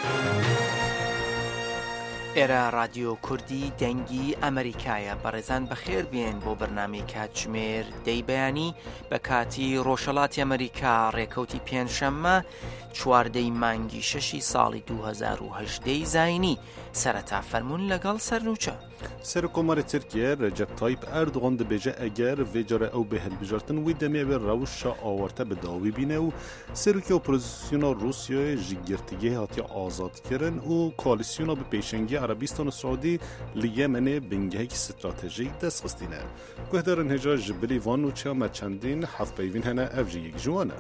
ئێرە رادیۆ کوردی دەنگی ئەمریکایە. بەڕێزان بەخێر بێن بۆ بەرنامەی کاتژمێر دەی بەیانی بە کاتی ڕۆژهەڵاتی ئەمریکا ڕێکەوتی پێنجشەممە 14 مانگی 6 ساڵی 2018 زاینی سەرەتا فەرموون لەگەڵ سەرنووچە. سەرۆکۆمەری تورکیە ڕەجەب تایپ ئەردوغان دەبێژە ئەگەر vêcara ew bê hilbijartin wî demê wê rewşa awarte bi dawî bîne û serokê opozîsyona Rûsyayê ji girtîgehê hatiye azadkirin û koalîsyona bi pêşengî Erebîstan û Saûdî li Yemenê bingehekî stratejîk destxistîne. Guhdarên hêja ji bilî van nûçeya me çendîn hevpeyvîn hene ev jî yek ji wan e.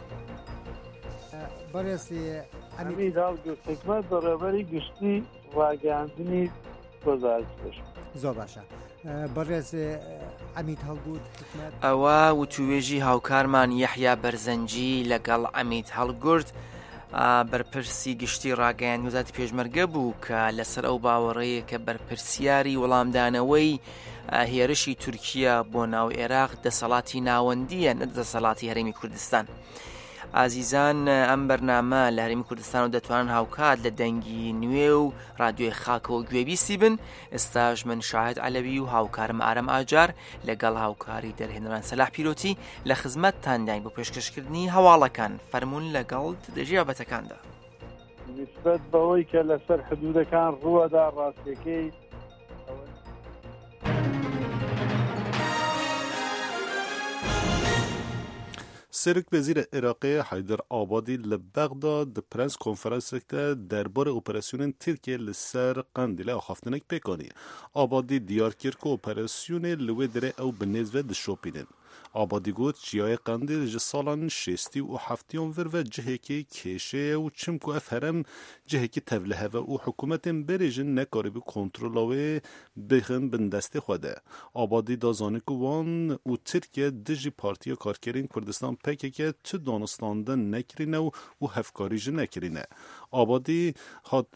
Emîd Algöz hikmet beraberî giştî ragihandinê گزارش زۆر باشە. بەڕێز ئەمید هەڵگوت حکمەت ئەوە وتوێژی هاوکارمان یەحیا بەرزەنجی لەگەڵ ئەمید هەڵگورت بەرپرسی گشتی ڕاگەیان وزارەتی پێشمەرگە بوو کە لەسەر ئەو باوەڕەیە کە بەرپرسیاری وەڵامدانەوەی هێرشی تورکیا بۆ ناو عێراق دەسەڵاتی ناوەندیە نە دەسەڵاتی هەرێمی کوردستان. ئازیزان ئەم بەرنامە لە هەرێمی کوردستان و دەتوانن هاوکات لە دەنگی نوێ و ڕادیۆی خاکەوە گوێبیستی بن. ئێستاش من شاهد عەلەوی و هاوکارم ئارەم ئاجار لەگەڵ هاوکاری دەرهێنەران سەلاح پیرۆتی لە خزمەتتان داین بۆ پێشکەشکردنی هەواڵەکان. فەرموون لەگەڵ دەژیابەتەکاندا. نسبەت بەوەی کە لەسەر حدودەکان ڕووەدا ڕاستیەکەی Serok Wezîrê Iraqê Haydar Abadî li Bexdad di prens konferansekê derbarê operasyonên Tirkiye li ser Qandîlê axaftinek pêk anî. Abadî diyar kir ku operasyonê li wê derê ew bi nêz ve dişopînin. Abadî got çiyayê Qandîl ji salan şêstî û heftiyan vir ve cihekî kêşeye û çim ku ev herem cihekî tevliheve û hikûmetên berê jin nekarîbû kontrola wê bixin bin destê xwe de. Abadî da zanî ku wan û Tirkiye di jî Partiya Karkerên Kurdistan PKK tu danistandin nekirîne û hevkarî jî nekirîne. Abadî hat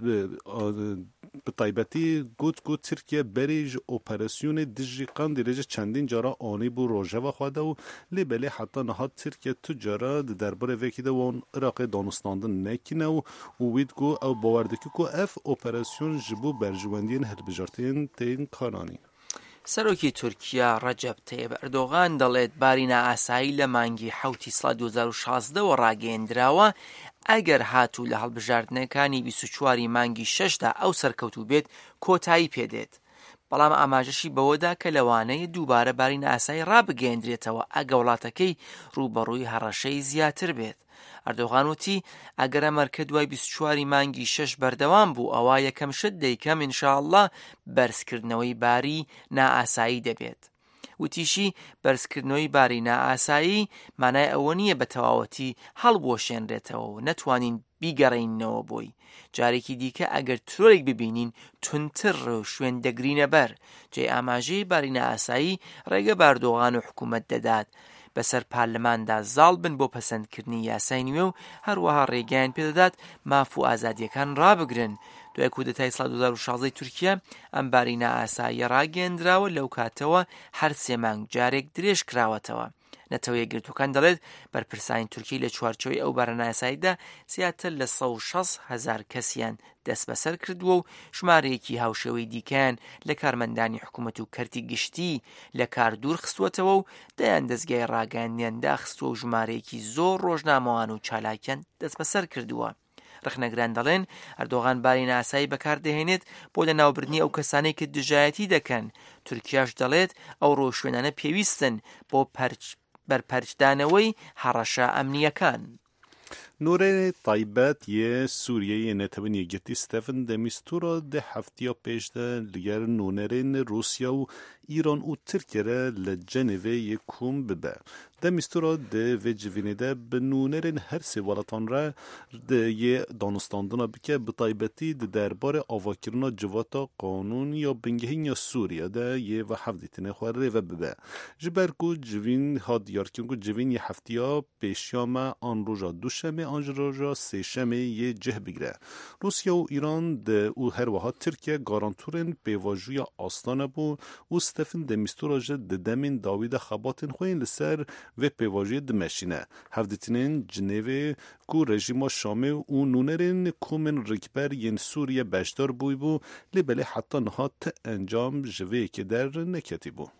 bi taybetî got ku Tirkiye berê ji operasyonê dijî Qandîlê ji çendîn cara anî bû rojeva xwe de û lê belê heta niha Tirkiye tu cara di derbarê vekî de wan Iraqê danistandin nekine û wî ku ew bawer dike ku ev operasyon ji bo berjewendiyên hilbijartiyên tên karanî. سەرۆکی تورکیا ڕەجەب تەیب ئەردۆغان دەڵێت بارینە ئاسایی لە مانگی 7 ساڵی 2016 ڕاگەیەندراوە ئەگەر هاتوو لە هەڵبژاردنەکانی 24 مانگی 6دا ئەو سەرکەوتوو بێت کۆتایی پێدێت. بەڵام ئاماژەشی بەوەدا کە لەوانەیە دووبارە بارینە ئاسایی ڕابگەیەندرێتەوە ئەگە وڵاتەکەی ڕوبەڕووی هەڕەشەی زیاتر بێت. ئەردۆغان وتی ئەگەر ئەمەرکە دوای 24 مانگی 6 بەردەوام بوو ئەوە یەکەم شت دەیکەم ئینشاءالله بەرزکردنەوەی باری نائاسایی دەبێت. وتیشی بەرزکردنەوەی باری نائاسایی مانای ئەوە نییە بە تەواوەتی هەڵبۆشێنرێتەوە و نەتوانین بیگەڕێینەوە بۆی. جارێکی دیکە ئەگەر ترۆرێک ببینین تونتر و شوێن دەگرینە بەر. جێ ئاماژەی باری نائاسایی ڕێگە بە ئەردۆغان و حکوومەت دەدات بەسەر پارلەماندا زاڵ بن بۆ پەسەندکردنی یاسای نوێ و هەروەها ڕێگەیان پێدەدات ماف و ئازادیەکان ڕابگرن. دوای کودەتای ساڵ 2016 تورکیا ئەم بارینە ئاساییە ڕاگەیەندراوە لەو کاتەوە هەر 3 مانگ جارێک درێژ کراوەتەوە. نەتەوەیە گرتوەکان دەڵێت بەرپرسانی تورکی لە چوارچەوەی ئەو بارینە ئاساییدا زیاتر لە 160,000 کەسیان دەست بەسەر کردووە و ژمارەیەکی هاوشێوەی دیکەیان لە کارمەندانی حکوومەت و کەرتی گشتی لە کار دوور خستووەتەوە و دەیان دەستگای ڕاگەیاندنیان داخستووە و ژمارەیەکی زۆر ڕۆژنامەوان و چالاکیان دەست بەسەر کردووە. ڕخنەگران دەڵێن ئەردۆغان بارینە ئاسایی بەکاردەهێنێت بۆ لە ناوبردنی ئەو کەسانەی کە دژایەتی دەکەن. تورکیاش دەڵێت ئەو ڕۆژوێنانە پێویستن بۆ بەرپەرچدانەوەی هەڕەشە ئەمنیەکان. نورê taybet yê Sûriyeyê netewên yekgetî Stefan de Mistura de heftiya pêş de li ger nûnerên Rûsya û İran û Tirkiye re li Cenevê yê kom bibe. De Mistura de vê civînê de bi nûnerên her sê welatan re yê danistandina bike bi taybetî di derbarê avakirina civata qanûn ya bingehîna Sûriye de yê ve hevdîtinê xwe rêve bibe. Ji ber ku civîn hat diyarkirin ku civîn yê heftiya pêşiya me an roja duşemê an ji roja sêşemê yê cih bigire. Rusya û İran de û her wiha Tirkiye garantûrên pêvajoya astana bû û Stefan de Mistura ji di demên dawî de xebatên xwe yên li ser و پیواژی دمشینه هفدتنین جنیوه کو رژیم شامه و نونرین کومن رکبر ین سوریه بشدار بوی بو لبله حتی نهات انجام جوه که در نکتی بو.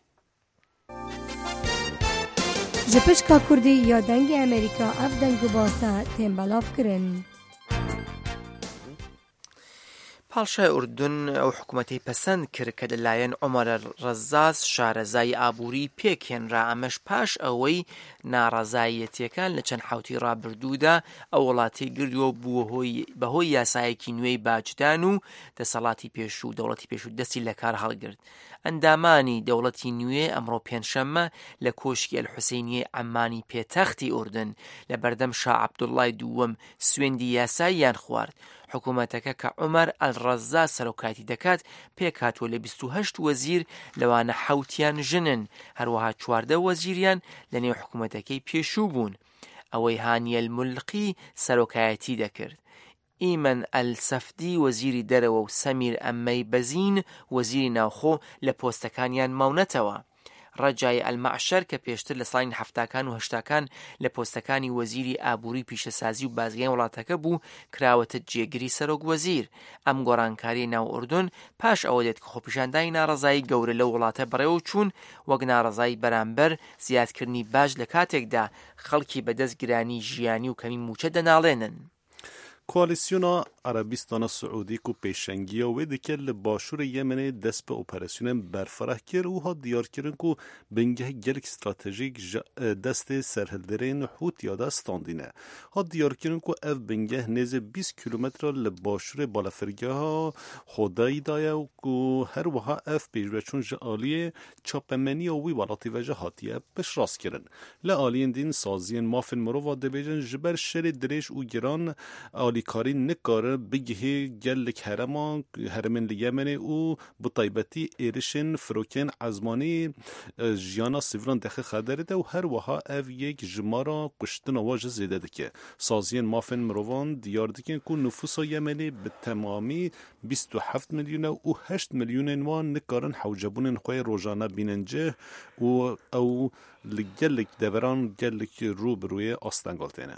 جپشکا کردی یا دنگ امریکا اف دنگو باسا تیم بلاف کرن. پاڵشای ئوردون ئەو حکوومەتی پەسەند کرد کە لەلایەن عومەر ڕەزاز شارەزای ئابووری پێکهێنرا ئەمەش پاش ئەوەی ناڕەزایەتیەکان لە چەند حوتی ڕابردوودا ئەو وڵاتی گردووە بەهۆی یاسایەکی نوێی باجدان و دەسەڵاتی پێشوو دەوڵەتی پێشوو دەستی لە کار هەڵگرت. ئەندامانی دەوڵەتی نوێ ئەمڕۆ پێنجشەممە لە کۆشکی ئەلحوسێنیە عەمانی پێتەختی ئوردن لە بەردەم شا عەبدوڵڵای دووەم سوێندی یاساییان خوارد. حکوومەتەکە کە عومەر ئەلڕەزا سەرۆکاتی دەکات پێکاتوە لە 28 وەزیر لەوانە حوتیان ژنن هەروەها 14 وەزیریان لە نێو حکوومەتەکەی پێشوو بوون. ئەوەی هانیەل مولقی سەرۆکایەتی دەکرد. ئیمەن ئەلسەفدی وەزیری دەرەوە و سەمیر ئەممەی بەزین وەزیری ناوخۆ لە پۆستەکانیان ماونەتەوە. ڕەجای ئەلمەعشەر کە پێشتر لە ساڵی هەفتاکان و هەشتاکان لە پۆستەکانی وەزیری ئابووری پیشەسازی و بازرگانی وڵاتەکە بوو کراوەتە جێگری سەرۆک وەزیر. ئەم گۆڕانکاری ناو ئوردون پاش ئەوە دێت کە خۆپیشاندانی ناڕەزایی گەورە لە وڵاتە بەڕێوە چوون وەک ناڕەزایی بەرامبەر زیادکردنی باج لە کاتێکدا خەڵکی بەدەست گرانی ژیانی و کەمی موچە دەناڵێنن. کوالیسیونا عربستان سعودی کو پیشنگی و دکل لباشور یمن دست به اپراسیون برفراه کر و ها دیار کرن کو بنگه گلک استراتژیک دست سرهلدرین حوت یاده استاندینه ها دیار کرن کو اف بنگه نزد 20 کیلومتر لباشور بالافرگه ها خدایی دایا و کو هر وها اف پیشوچون جالی چاپمنی و وی والاتی وجه هاتیه بش راست کرن لعالین دین سازین مافن مرو و دبیجن جبر شر دریش و گران کاری نکاره بگه گلک هرمن لیمنه و بطایبتی ایرشن فروکن عزمانی جیانا سیوران دخه خدره ده و هر وها او یک جمارا کشتن واجه زیده دکه سازین مافن مروان دیار دکن که نفوس یمنی به تمامی 27 میلیون و 8 میلیون وان نکارن حوجبون خوی روزانه بیننجه و او لگلک دوران گلک رو بروی آستنگالتینه.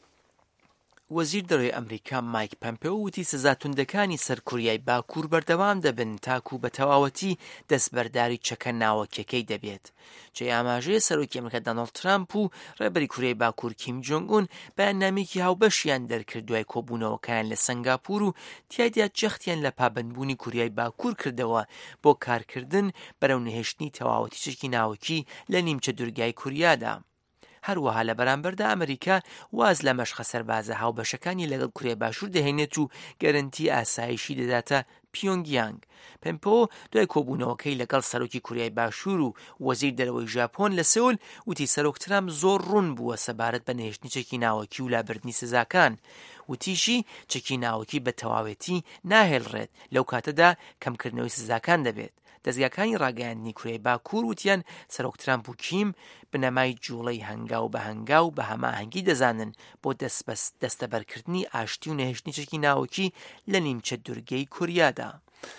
وەزیر دەرۆی ئەمریکا مایک پەمپێۆ وتی سزاتوندەکانی سەر کوریای باکوور بەردەوام دەبن تاکو بە تەواوەتی دەستبەرداری چەکە ناوەکیەکەی دەبێت. جێ ئاماژەیە سەرۆکی ئەمریکا دۆناڵد ترامپ و ڕێبەری کوریای باکوور کیم جۆنگ ئون بەیاننامەیەکی هاوبەشیان دەرکرد دوای کۆبوونەوەکان لە سنگاپور و تیایدا جەختیان لە پابەندبوونی کوریای باکوور کردەوە بۆ کارکردن بەرەو نهێشتنی تەواوەتی چەکی ناوەکی لە نیمچە دوورگای کوریادا. هەروەها لە بەرامبەردا ئەمریکا واز لە مەشقە سەربازە هاوبەشەکانی لەگەڵ کوریای باشوور دەهێنێت و گەرنتی ئاسایشی دەداتە پیۆنگیانگ. پێمپۆ دوای کۆبوونەوەکەی لەگەڵ سەرۆکی کوریای باشوور و وەزیر دەرەوەی ژاپۆن لە سەول وتی سەرۆک ترامپ زۆر ڕوون بووە سەبارەت بە نهێشتنی چەکی ناوەکی و لابردنی سزاکان. وتیشی چەکی ناوەکی بە تەواوەتی ناهێڵڕێت لەو کاتەدا کەمکردنەوەی سزاکان دەبێت. دەستگاکانی ڕاگەیاندنی کوریای باکوور وتیان سەرۆک ترامپ و کیم بنەمای جوڵەی هەنگاو بە هەنگاو بە هەماهەنگی دەزانن بۆ دەستەبەرکردنی ئاشتی و نهێشتنی چەکی ناوەکی لە نیمچە دوورگەی کوریادا.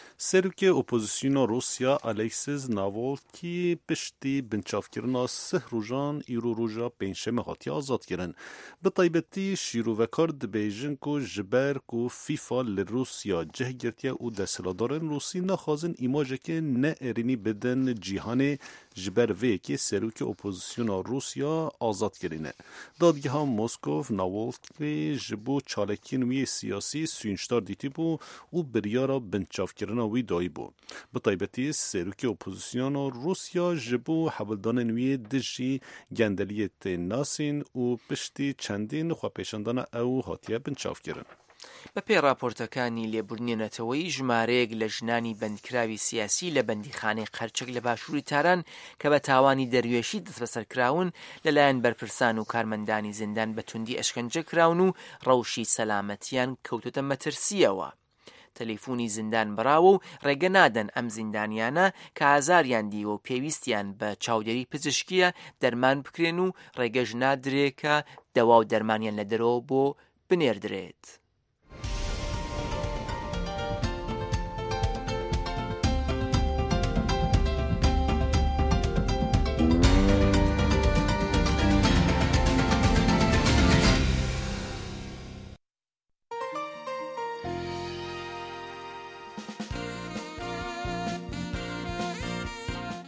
سرک اپوزیسیون روسیا الکسیس ناوالکی پشتی بنچافکرنا سه روزان ایرو روزا پنجشنبه هاتی آزاد کردن. به طیبتی شیروکار بیژن کو جبر کو فیفا لروسیا جهگرتیا و دستهلداران روسی نخوازن ایماجه که نه ارینی بدن جهان جبر وی که سرک اپوزیسیون روسیا آزاد کردنه. دادگاه مسکو ناوالکی جبو چالکین وی سیاسی سوینشتار دیتی بو و بریارا بنچافکرنا وی دایی بو. به طیبتی سروک اپوزیسیون روسیا جبو حبلدان نوی دجی گندلیت ناسین و پشتی چندین خوا پیشندان او هاتیه بنچاف کرن. بەپێی راپۆرتەکانی لێبوردنێنەتەوەی ژمارەیەک لە ژنانی بەندکراوی سیاسی لە بەندیخانەی قەرچەک لە باشووری تاران کە بە تاوانی دەروێشی دەستبەسەرکراون لەلایەن بەرپرسان و کارمەندانی زیندان بە توندی ئەشکەنجە کراون و ڕەوشی سەلامەتیان کەوتۆتە مەترسیەوە. تەلەیفۆنی زیندان بڕاوە و ڕێگە نادەن ئەم زیندانیانە کە ئازاریان دیوە و پێویستیان بە چاودێری پزیشکیە دەرمان بکرێن و ڕێگەش نادرێکە دەوا و دەرمانیان لە دەرەوە بۆ بنێردرێت.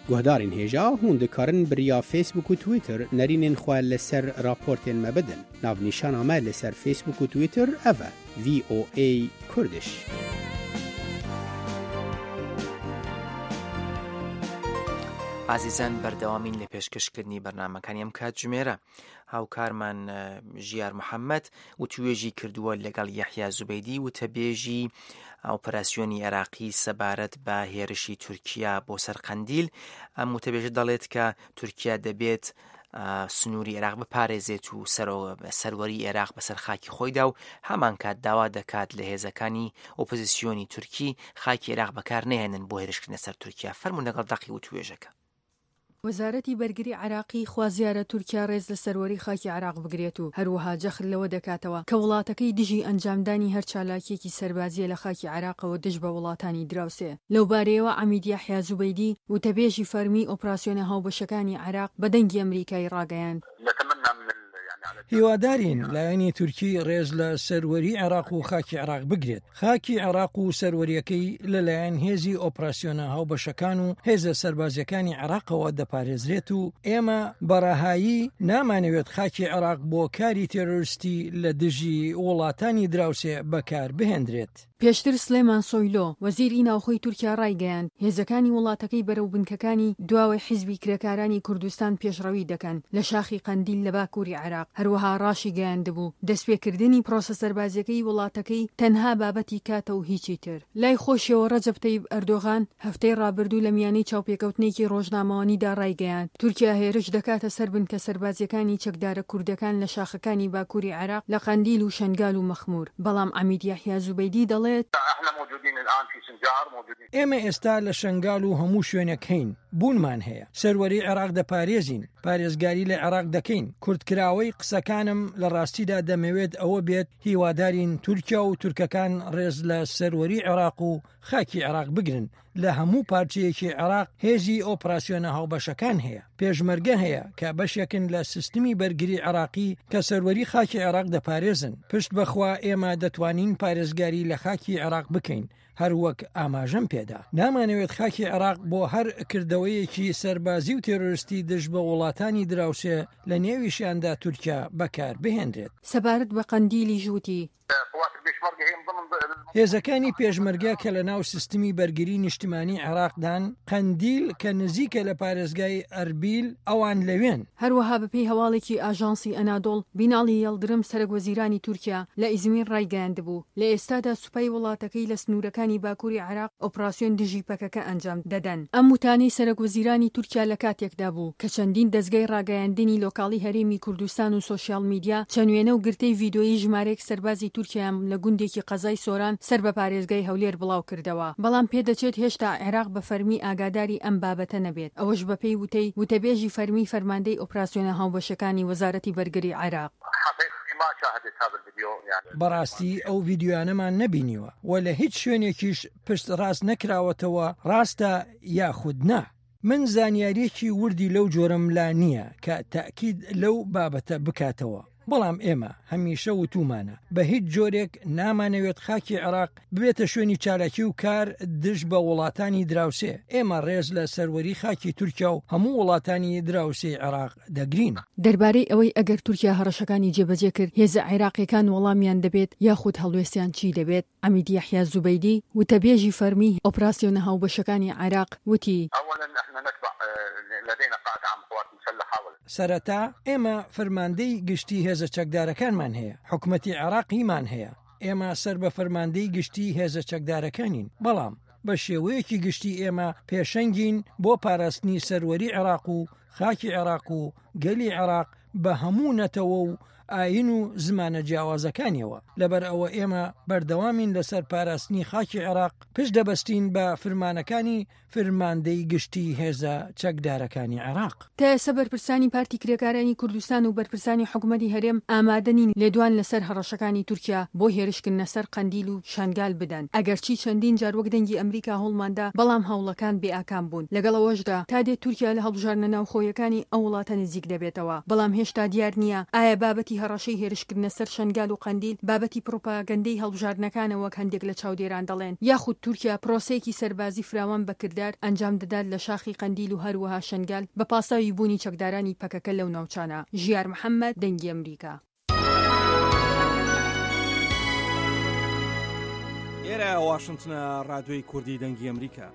گهدارین هێژا هون دikarin biriya Facebook و Twitter nerinên xwe li ser raportên me bidin. Navnîşana me li ser Facebook û Twitter ev e VOA Kurdish. ئازیزان بەردەوامین لە پێشکەشکردنی بەرنامەکانی ئەم کاتژمێرە. هاوکارمان ژیار محەممەد و توێژی کردووە لەگەڵ یەحیا زوبەیدی و تەبێژی ئۆپەراسیۆنی عێراقی سەبارەت بە هێرشی تورکیا بۆ سەر قەندیل. ئەم وتەبێژە دەڵێت کە تورکیا دەبێت سنووری عێراق بپارێزێت و سەروەری عێراق بەسەر خاکی خۆیدا و هەمان کات داوا دەکات لە هێزەکانی ئۆپۆزیسیۆنی تورکی خاکی عێراق بەکار نهێنن بۆ هێرشکردنە سەر تورکیا. فەرموون لەگەڵ دەقی و توێژەکە. وەزارەتی بەرگری عراقی خوازیارە تورکیا ڕێز لە سەروەری خاکی عراق بگرێت و هەروەها جەخت لەوە دەکاتەوە کە وڵاتەکەی دژی ئەنجامدانی هەر چالاکیەکی سەربازیە لە خاکی عراقەوە دژ بە وڵاتانی دراوسێ. لەو بارەیەوە عەمید یەحیا زوبەیدی و تەبێژی فەرمی ئۆپراسیۆنە هاوبەشەکانی عراق بە دەنگی ئەمریکای ڕاگەیاند. هیوادارین لایەنی تورکی ڕێز لە سەروەری عێراق و خاکی عێراق بگرێت. خاکی عێراق و سەروەریەکەی لەلایەن هێزی ئۆپراسیۆنە هاوبەشەکان و هێزە سەربازیەکانی عێراقەوە دەپارێزرێت و ئێمە بەڕاهایی نامانەوێت خاکی عێراق بۆ کاری تێرۆریستی لە دژی وڵاتانی دراوسێ بەکار بهێنرێت. پێشتر سلێمان سۆیلۆ وەزیری ناوخۆی تورکیا ڕایگەیاند هێزەکانی وڵاتەکەی بەرەو بنکەکانی دواوەی حیزبی کرێکارانی کوردستان پێشڕەوی دەکەن لە شاخی قەندیل لە باکووری عێراق. هەروەها ڕاشی گەیاندبوو دەستپێکردنی پرۆسە سەربازیەکەی وڵاتەکەی تەنها بابەتی کاتە و هیچی تر. لای خۆشیەوە ڕەجەب تەیب ئەردۆغان هەفتەی ڕابردوو لە میانەی چاوپێکەوتنێکی ڕۆژنامەوانیدا ڕایگەیاند تورکیا هێرش دەکاتە سەر بنکە سەربازیەکانی چەکدارە کوردەکان لە شاخەکانی باکووری عێراق لە قەندیل و شەنگال و مەخمور. بەڵام عەمید یەحیا زوبەیدی دەڵێت ئێمە ئێستا لە شەنگال و هەموو شوێنێک هەین بوونمان هەیە. سەروەری عێراق دەپارێزین، پارێزگاری لە عێراق دەکەین. کوردکراوەی قسەکانم لە ڕاستیدا دەمەوێت ئەوە بێت هیوادارین تورکیا و تورکەکان ڕێز لە سەروەری عێراق و خاکی عێراق بگرن. لە هەموو پارچەیەکی عێراق هێزی ئۆپراسیۆنە هاوبەشەکان هەیە، پێشمەرگە هەیە کە بەشێکن لە سیستمی بەرگری عێراقی کە سەروەری خاکی عێراق دەپارێزن. پشت بەخوا ئێمە دەتوانین پارێزگاری لە خاکی عێراق بکەین. هەروەک ئاماژەم پێدا نامانەوێت خاکی عێراق بۆ هەر کردەوەیەکی سەربازی و تێرۆریستی دژ بە وڵاتانی دراوسێ لە نێویشیاندا تورکیا بەکار بهێنرێت. سەبارەت بە قەندیلی ژووتی هێزەکانی پێشمەرگە کە لە ناو سیستمی بەرگری نیشتیمانی عێراقدان قەندیل کە نزیکە لە پارێزگای ئەربیل ئەوان لەوێن. هەروەها بەپێی هەواڵێکی ئاژانسی ئەنادۆڵ بیناڵی یەڵدرم سەرۆکوەزیرانی تورکیا لە ئیزمیر ڕایگەیاندبوو لە ئێستادا سوپای وڵاتەکەی لە سنوورەکانی باکووری عێراق ئۆپراسیۆن دژی پەکەکە ئەنجام دەدەن. ئەم وتانەی سەرۆکوەزیرانی تورکیا لە کاتێکدا بوو کە چەندین دەستگای ڕاگەیاندنی لۆکاڵی هەرێمی کوردستان و سۆشیال میدیا چەنوێنە و گرتەی ڤیدۆیی ژمارەیەک سەربازی تورکیام لە گوندێکی قەزای سۆران سەر بە پارێزگای هەولێر بڵاو کردەوە. بەڵام پێدەچێت هێشتا عێراق بە فەرمی ئاگاداری ئەم بابەتە نەبێت. ئەوەش بەپێی وتەی وتەبێژی فەرمی فەرماندەی ئۆپراسیۆنە هاوبەشەکانی وەزارەتی بەرگری عێراق. بەڕاستی ئەو ڤیددیوانەمان نەبینیوە و لە هیچ شوێنێکیش پشت ڕاست نەکراوەتەوە ڕاستە یاخود نا. من زانیاریەکی وردی لەو جۆرەم لا نییە کە تاکید لەو بابەتە بکاتەوە. بەڵام ئێمە هەمیشە وتومانە بە هیچ جۆرێک نامانەوێت خاکی عێراق ببێتە شوێنی چالاکی و کار دژ بە وڵاتانی دراوسێ. ئێمە ڕێز لە سەروەری خاکی تورکیا و هەموو وڵاتانی دراوسێ عێراق دەگرین. دەربارەی ئەوەی ئەگەر تورکیا هەڕەشەکانی جێبەجێ کرد هێزە عێراقیەکان وەڵامیان دەبێت یاخود هەڵوێستیان چی دەبێت؟ عەمید یەحیا زوبەیدی وتەبێژی فەرمی ئۆپراسیۆنە هاوبەشەکانی عێراق وتی سەرەتا ئێمە فەرماندەی گشتی هێزە چەکدارەکانمان هەیە، حکومەتی عێراقیمان هەیە. ئێمە سەر بە فەرماندەی گشتی هێزە چەکدارەکانین. بەڵام بە شێوەیەکی گشتی ئێمە پێشەنگین بۆ پاراستنی سەروەری عێراق و خاکی عێراق و گەلی عێراق بە هەموو نەتەوە و ئاین و زمانە جیاوازەکانیەوە. لەبەر ئەوە ئێمە بەردەوامین لەسەر پاراستنی خاکی عێراق پشت دەبەستین بە فرمانەکانی فرماندەی گشتی هێزە چەکدارەکانی عێراق. تا ئێستا بەرپرسانی پارتی کرێکارانی کوردستان و بەرپرسانی حکوومەتی هەرێم ئامادەنین لێدوان لەسەر هەڕەشەکانی تورکیا بۆ هێرشکردنە سەر قەندیل و شەنگال بدەن. ئەگەرچی چەندین جار وەک دەنگی ئەمریکا هەوڵماندا بەڵام هەوڵەکان بێئاکام بوون. لەگەڵەوەشدا تا دێت تورکیا لە هەڵبژاردنە ناوخۆیەکانی ئەو وڵاتە نزیک دەبێتەوە. بەڵام هێشتا دیار نییە ئایا بابەتی بابەتی هەڕەشەی هێرشکردنە سەر شەنگال و قەندیل بابەتی پرۆپاگەندەی هەڵبژاردنەکانە وەک هەندێک لە چاودێران دەڵێن، یاخود تورکیا پرۆسەیەکی سەربازی فراوان بەکردار ئەنجام دەدات لە شاخی قەندیل و هەروەها شەنگال بە پاساوی بوونی چەکدارانی پەکەکە لەو ناوچانە. ژیار محەممەد، دەنگی ئەمریکا. ئێرە واشنتنە ڕادیۆی کوردی دەنگی ئەمریکا.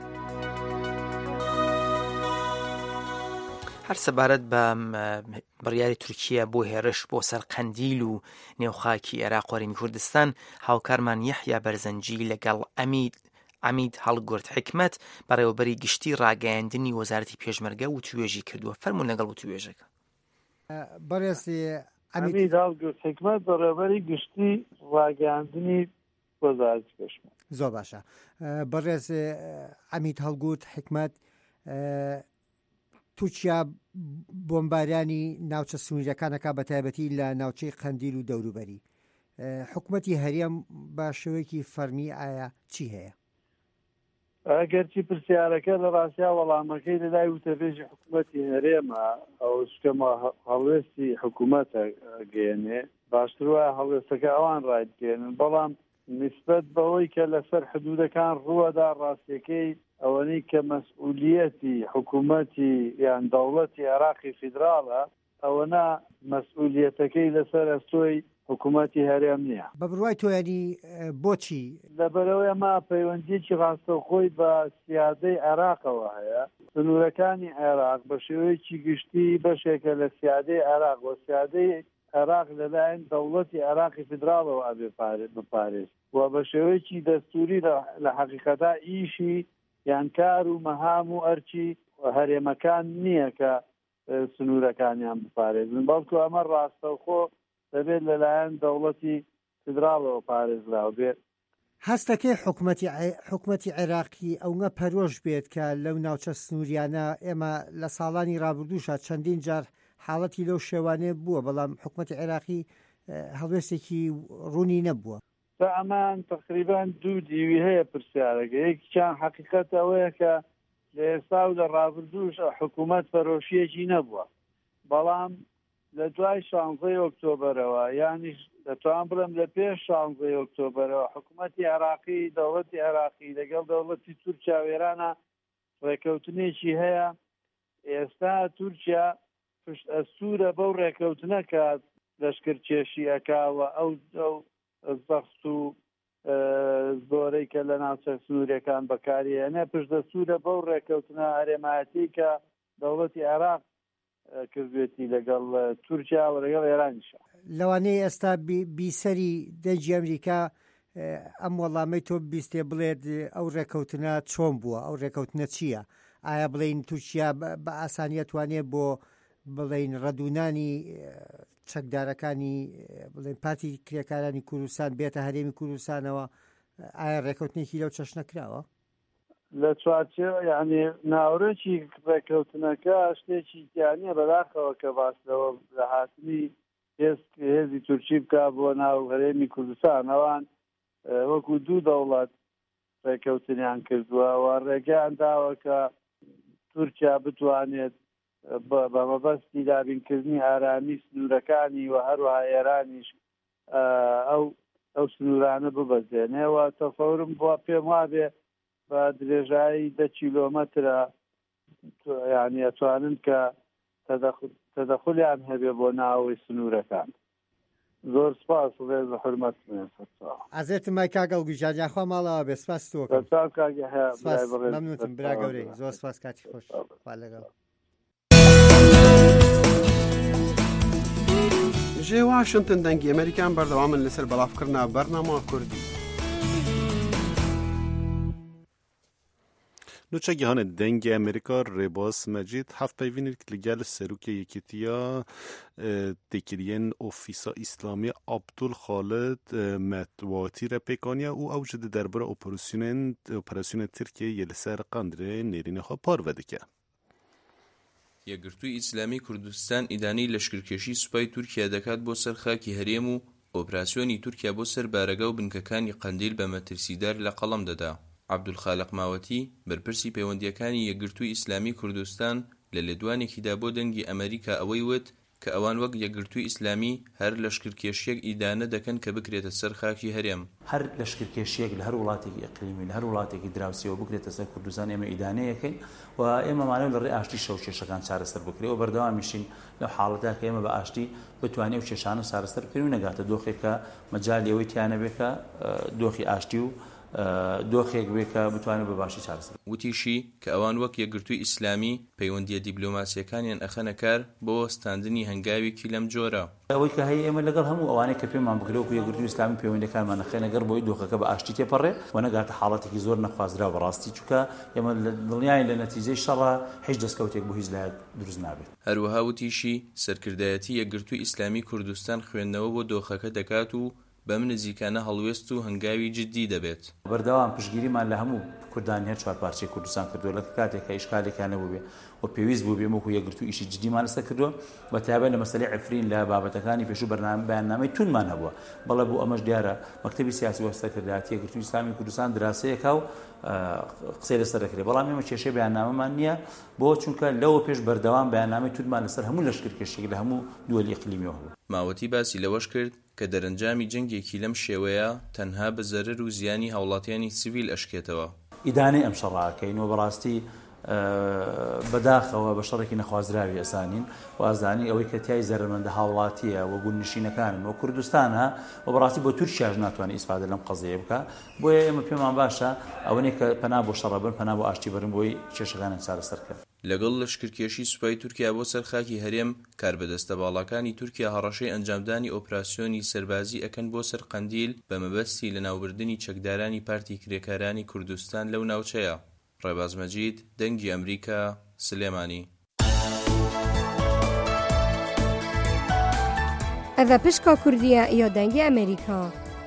هەر سەبارەت بە بڕیاری تورکیا بۆ هێرش بۆ سەر قەندیل و نێوخاکی عێراق و هەرێمی کوردستان، هاوکارمان یەحیا بەرزەنجی لەگەڵ ئەمید هەڵگورد حکمەت بەڕێوەبەری گشتی ڕاگەیاندنی وەزارەتی پێشمەرگە و توێژی کردووە. فەرموون لەگەڵ و توێژەکە. بەڕێزی ئەمید هەڵگورد حکمەت بەڕێوەبەری گشتی ڕاگەیاندنی وەزارەتی پێشمەرگە. زۆر باشە. بەڕێز ئەمید هەڵگورد حکمەت، تورکیا بۆمبارانی ناوچە سنووریەکانەکە بە تایبەتی لە ناوچەی قەندیل و دەوروبەری. حکوومەتی هەرێم بە شێوەیەکی فەرمی ئایا چی هەیە؟ ئەگەرچی پرسیارەکە لە ڕاستیا وەڵامەکەی لەلای وتەبێژی حکوومەتی هەرێمە ئەو شکەمە هەڵوێستی حکوومەتە گەێنێ، باشتر وایە هەڵوێستەکە ئەوان ڕایگەێنن، بەڵام نسبەت بەوەی کە لەسەر حدودەکان ڕووەدا ڕاستیەکەی ئەوەنەی کە مەسئولیەتی حکوومەتی یان دەوڵەتی عێراقی فیدراڵە، ئەوەنە مەسئولیەتەکەی لەسەر ئەستۆی حکوومەتی هەرێم نییە. بە بڕوای تۆیانی بۆچی؟ لەبەرەوەی ئەمە پەیوەندیی ڕاستەوخۆی بە سیادەی عێراقەوە هەیە. سنوورەکانی عێراق بە شێوەیەکی گشتی بەشێکە لە سیادەی عێراق و سیادەی عێراق لەلایەن دەوڵەتی عێراقی فیدراڵەوە ئەبێ بپارێز و بە شێوەیەکی دەستوری لە حەقیقەتا ئیشی یان کار و مەهام و ئەرچی هەرێمەکان نییە کە سنوورەکانیان بپارێزن، بەڵکو ئەمە ڕاستەوخۆ دەبێت لەلایەن دەوڵەتی فیدراڵەوە پارێزراوە بێت. هەستەکەی حکوومەتی عێراقی ئەوگە پەرۆژ بێت کە لەو ناوچە سنووریانە ئێمە لە ساڵانی ڕابردووشە چەندین جار حاڵەتی لەو شێوانێ بووە، بەڵام حکوومەتی عێراقی هەڵوێستێکی ڕوونی نەبووە. ئەمان تقریبان دوو دیوی هەیە پرسیارەکە. یەکیان حەقیقەت ئەوەیە کە لە ئێستا و لە ڕابردووش حکوومەت فەرۆشیەکی نەبووە، بەڵام لە دوای 16 ئۆکتۆبەرەوە یانی دەتوان بڵێم لە پێش 16 ئۆکتۆبەرەوە حکوومەتی عێراقی دەوڵەتی عێراقی لەگەڵ دەوڵەتی تورکیا وێرانە ڕێکەوتنێکی هەیە. ئێستا تورکیا پشت ئەسوورە بەو ڕێکەوتنە کات لەشکرکێشی ئەکاوە ئەو زەخت و زۆرەی کە لە ناوچە سنووریەکان بەکارهێنێ پشت دەسوورە بەو ڕێکەوتنە هەرێمایەتی کە دەوڵەتی عێراق کردوێتی لەگەڵ تورکیا و لەگەڵ ئێرانیشە. لەوانەیە ئێستا بیسەری دەنگی ئەمریکا ئەم وەڵامەی تۆ بیستێ بڵێت ئەو ڕێکەوتنە چۆن بووە، ئەو ڕێکەوتنە چییە؟ ئایا بڵین تورکیا بە ئاسانیە توانێت بۆ بڵین ڕەدوونانی چەکدارەکانی بڵێن پارتی کرێکارانی کوردستان بێتە هەرێمی کوردستانەوە؟ ئایا ڕێکەوتنێکی لەو چەشنە کراوە؟ لە چوارچێوە یعنی ناوڕێکی ڕێکەوتنەکە شتێکی تیانە بەداخەوە کە باسەوە لە هاتنی هێزی تورکی بکە بۆ ناو هەرێمی کوردستان. ئەوان وەکو دوو دەوڵەت ڕێکەوتنیان کردووە و ڕێگەیان داوە کە تورکیا بتوانێت بە مەبەستی دابینکردنی ئارامی سنوورەکانی و هەروەها ئێرانیش ئەو سنوورانە ببەزێنێەوە. تەفەورم بۆ پێم وابێ بە درێژایی 10 کیلۆمەترە یعنی ئەتوانن کە تەدەخلیان هەبێ بۆ ناوەی سنوورەکان. زۆر سپاس و بێز بە حورمەت ئازێتم مای کاگەڵ گوژان یاخوا ماڵەوە بێ سپاس تۆکەم. مەمنونتم برا گەورەی، زۆر سپاس کاتی خۆش لەگەڵ. ژێ واشنتن دەنگی ئەمریکان بەردەوامن لەسەر بەڵافکردنا بەرنامە کوردی. نوچه گهان دنگ امریکا رباس مجید هفت پیوینید که لگل سروک یکیتیا دکرین اوفیسا اسلامی عبدالخالد متواتی را پیکانیا او اوجد درباره اپراسیون ترکیه یلسر قندره نیرین خواه پارو که یەکگرتووی ئیسلامی کوردستان ئیدانی لەشکرکێشی سوپای تورکیا دەکات بۆ سەر خاکی هەرێم و ئۆپراسیۆنی تورکیا بۆ سەر بارەگە و بنکەکانی قەندیل بە مەترسیدار لە قەڵەم دەدا. عەبدولخالق ماوەتی بەرپرسی پەیوەندیەکانی یەکگرتووی ئیسلامی کوردستان لە لێدوانێکیدا بۆ دەنگی ئەمریکا ئەوەی وت کە ئەوان وەک یەکگرتووی ئیسلامی هەر لەشکرکێشیەک ئیدانە دەکەن کە بکرێتە سەر خاکی هەرێم. هەر لەشکرکێشیەک لە هەر وڵاتێکی ئەقلیمی لە هەر وڵاتێکی دراوسیەوە بکرێتە سەر کوردستان ئێمە ئیدانەیەکەین و ئێمەمانەوە لە ڕێ ئاشتی شەو کێشەکان چارەسەر بکرێت و بەردەوامیشین لەو حاڵەتە کە ئێمە بە ئاشتی بتوانێت و کێشانە چارەسەر بکەین و نەگاتە دۆخێکە مەجالی ئەوەی تیانە بێکە دۆخی ئاشتی و دۆخێک بێکە بتوانێت بە باشی چارەسەر. وتیشی کە ئەوان وەک یەکگرتووی ئیسلامی پەیوەندیە دیبلۆماسیەکانیان ئەخەنە کار بۆ وەستاندنی هەنگاوێکی لەم جۆرە. ئەوەی کە هەیە ئێمە لەگەڵ هەموو ئەوانەی کە پێمان بکرێت و یەکگرتووی ئیسلامی پەیوەندیەکانمان نەخێنە گەر بۆی دۆخەکە بە ئاشتی تێپەڕێ و نەگاتە حاڵەتێکی زۆر نەخوازرا بەڕاستی چونکە ئێمە دڵنیاین لە نەتیجەی شەڕە هیچ دەستکەوتێک بۆ هیچ لایەک دروست نابێت. هەروەها وتیشی سەرکردایەتی یەکگرتووی ئیسلامی کوردستان خوێندنەوە بۆ دۆخەکە دەکات و بەم نزیکانە هەڵوێست و هەنگاوی جددی دەبێت. بەردەوام پشتگیریمان لە هەموو کوردان هەر چوار پارچەی کوردستان کردووە لە کاتێکە ئیشکالێکیان نەبوو بێ و پێویست بوو بێ وەکو یەکگرتووی ئیشی جددیمان لەسەر کردووە بە تایبەت لە مەسەلەی عفرین لە بابەتەکانی پێشوو بەیاننامەی تونمان هەبووە بەڵێ بۆ ئەمەش دیارە مەکتەبی سیاسی وەستەکردایەتی یەکگرتووی ئیسلامی کوردستان دراسەیەکا و قسەی لەسەر دەکرێت بەڵام ئێمە کێشەی بەیاننامەمان نییە بۆ چونکە لەوە پێش بەردەوام بەیاننامەی تونمان لەسەر هەموو لەشکرکێشێک لە هەموو دووەلی ئیقلیمیەوە هەبوو. ماوەتی باسی لەوەش کرد کە دەرەنجامی جەنگێکی لەم شێوەیە تەنها بە زەرەر و زیانی هاوڵاتیانی سیڤیل ئەشکێتەوە. ئیدانەی ئەم شەڕاکەینەوە بەڕاستی بەداخەوە بە شەڕێکی نەخوازراوی ئەسانین و ئازانی ئەوەی کە تیای زەرمەندە هاوڵاتیە و گونشینەکانن و کوردستانە و بەڕاستی بۆ تورکیاش ناتوانێت ئیسفادە لەم قەزەیە بکە بۆیە ئێمە پێمان باشە ئەوەنێ کە پەنا بۆ شەڕەبن پەنا بۆ ئاشتی بەرن بۆی کێشەکانە چارەسەرکەن. لەگەڵ لەشکرکێشی سوپای تورکیا بۆ سەرخاکی هەرێم کاربەدەستە باڵەکانی تورکیا هەڕەشەی ئەنجامدانی ئۆپراسیۆنی سەربازی ئەکەن بۆ سەر قەندیل بە مەبەستی لە ناوبردنی چەکدارانی پارتی کرێکارانی کوردستان لەو ناوچەیە. ڕێباز مەجید، دەنگی ئەمریکا، سلێمانی. ئەڤە پشکا کوردیە یا دەنگی ئەمریکا.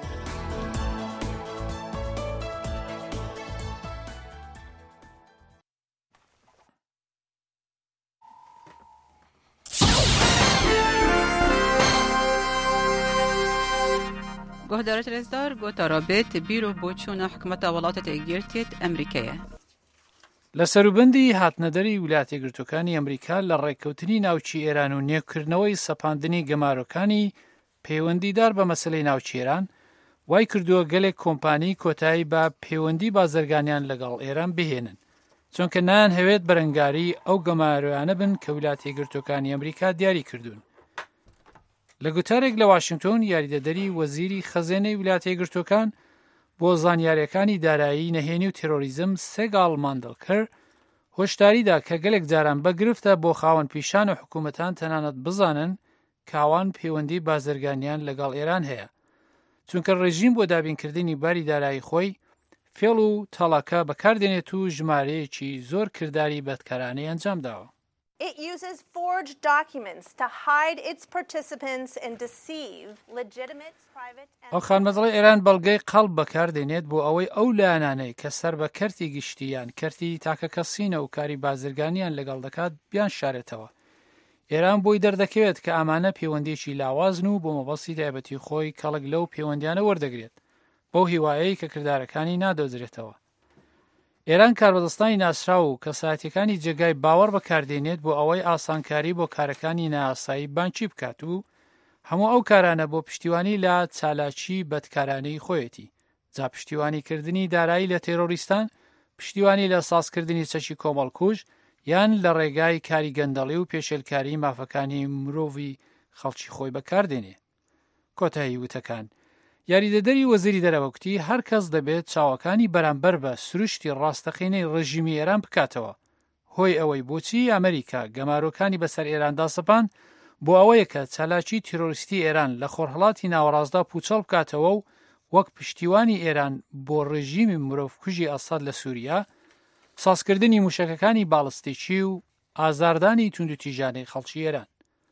گهدارت رزدار گوتا رابط بیرو بۆچوونە حکومەتە وڵاتە تێگیرتێت ئەمریکایە. لە سەروبەندی هاتنەدەری ویلایەتە یەکگرتووەکانی ئەمریکا لە ڕێککەوتنی ناوچی ئێران و نێوکردنەوەی سەپاندنی گەمارۆکانی پەیوەندیدار بە مەسلەی ناوچی ئێران وای کردووە گەلێک کۆمپانی کۆتایی بە پەیوەندی بازرگانیان لەگەڵ ئێران بهێنن چونکە نان هەوێت بەرەنگاری ئەو گەمارۆیانە بن کە ویلایەتە یەکگرتووەکانی ئەمریکا دیاری کردوون. لە گوتارێک لە واشنگتۆن یاریدەدەری وەزیری خەزێنەی ویلایەتە یەکگرتووەکان بۆ زانیاریەکانی دارایی نەهێنی و تێرۆریزم سێگاڵ ماندڵ کرد هۆشداریدا کە گەلێک جاران بەگرفتە بۆ خاوەن پیشان و حکوومەتان تەنانەت بزانن کاوان پەیوەندی بازرگانیان لەگەڵ ئێران هەیە چونکە ڕێژیم بۆ دابینکردنی باری دارایی خۆی فێڵ و تەڵاکە بەکاردێنێت و ژمارەیەکی زۆر کردداری بەدکارانەی ئەنجام داوە. It uses forged documents to hide its participants and deceive legitimate private and ئەو خانمەدڵی ئێران بەڵگەی قەڵب بەکاردێنێت بۆ ئەوەی ئەو لایەنانەی کە سەر بە کەرتی گشتیان کەرتی تاکە کەسینە و کاری بازرگانیان لەگەڵ دەکات بیان شارێتەوە. ئێران بۆی دەردەکەوێت کە ئامانە پەیوەندێکی لاوازن و بۆ مەبەستی تایبەتی خۆی کەڵک لەو پەیوەندیانە وەردەگرێت بەو هیوایەی کە کردارەکانی نادۆزرێتەوە. ئێران کاربەدەستانی ناسرا و کەساتیەکانی جێگای باوەڕ بەکاردێنێت بۆ ئەوەی ئاسانکاری بۆ کارەکانی نائاسایی بانکی بکات و هەموو ئەو کارانە بۆ پشتیوانی لە چالاکی بەدکارانەی خۆیەتی جا پشتیوانیکردنی دارایی لە تێرۆریستان پشتیوانی لە سازکردنی چەکی کۆمەڵکوژ یان لە ڕێگای کاری گەندەڵی و پێشێلکاری مافەکانی مرۆڤی خەڵکی خۆی بەکاردێنێ. کۆتایی وتەکان یاریدەدەری وەزیری دەرەوەکتی هەر کەس دەبێت چاوەکانی بەرامبەر بە سروشتی ڕاستەقینەی ڕژیمی ئێران بکاتەوە هۆی ئەوەی بۆچی ئەمریکا گەمارۆکانی بەسەر ئێراندا سەپان بۆ ئەوەیە کە چالاکی تیرۆریستی ئێران لە خۆرهەڵاتی ناوەڕاستدا پوچەڵ بکاتەوە و وەک پشتیوانی ئێران بۆ ڕژیمی مرۆڤکوژی ئەساد لە سووریا سازکردنی موشەکەکانی باڵستێکی و ئازاردانی توندوتیژانەی خەڵکی ئێران.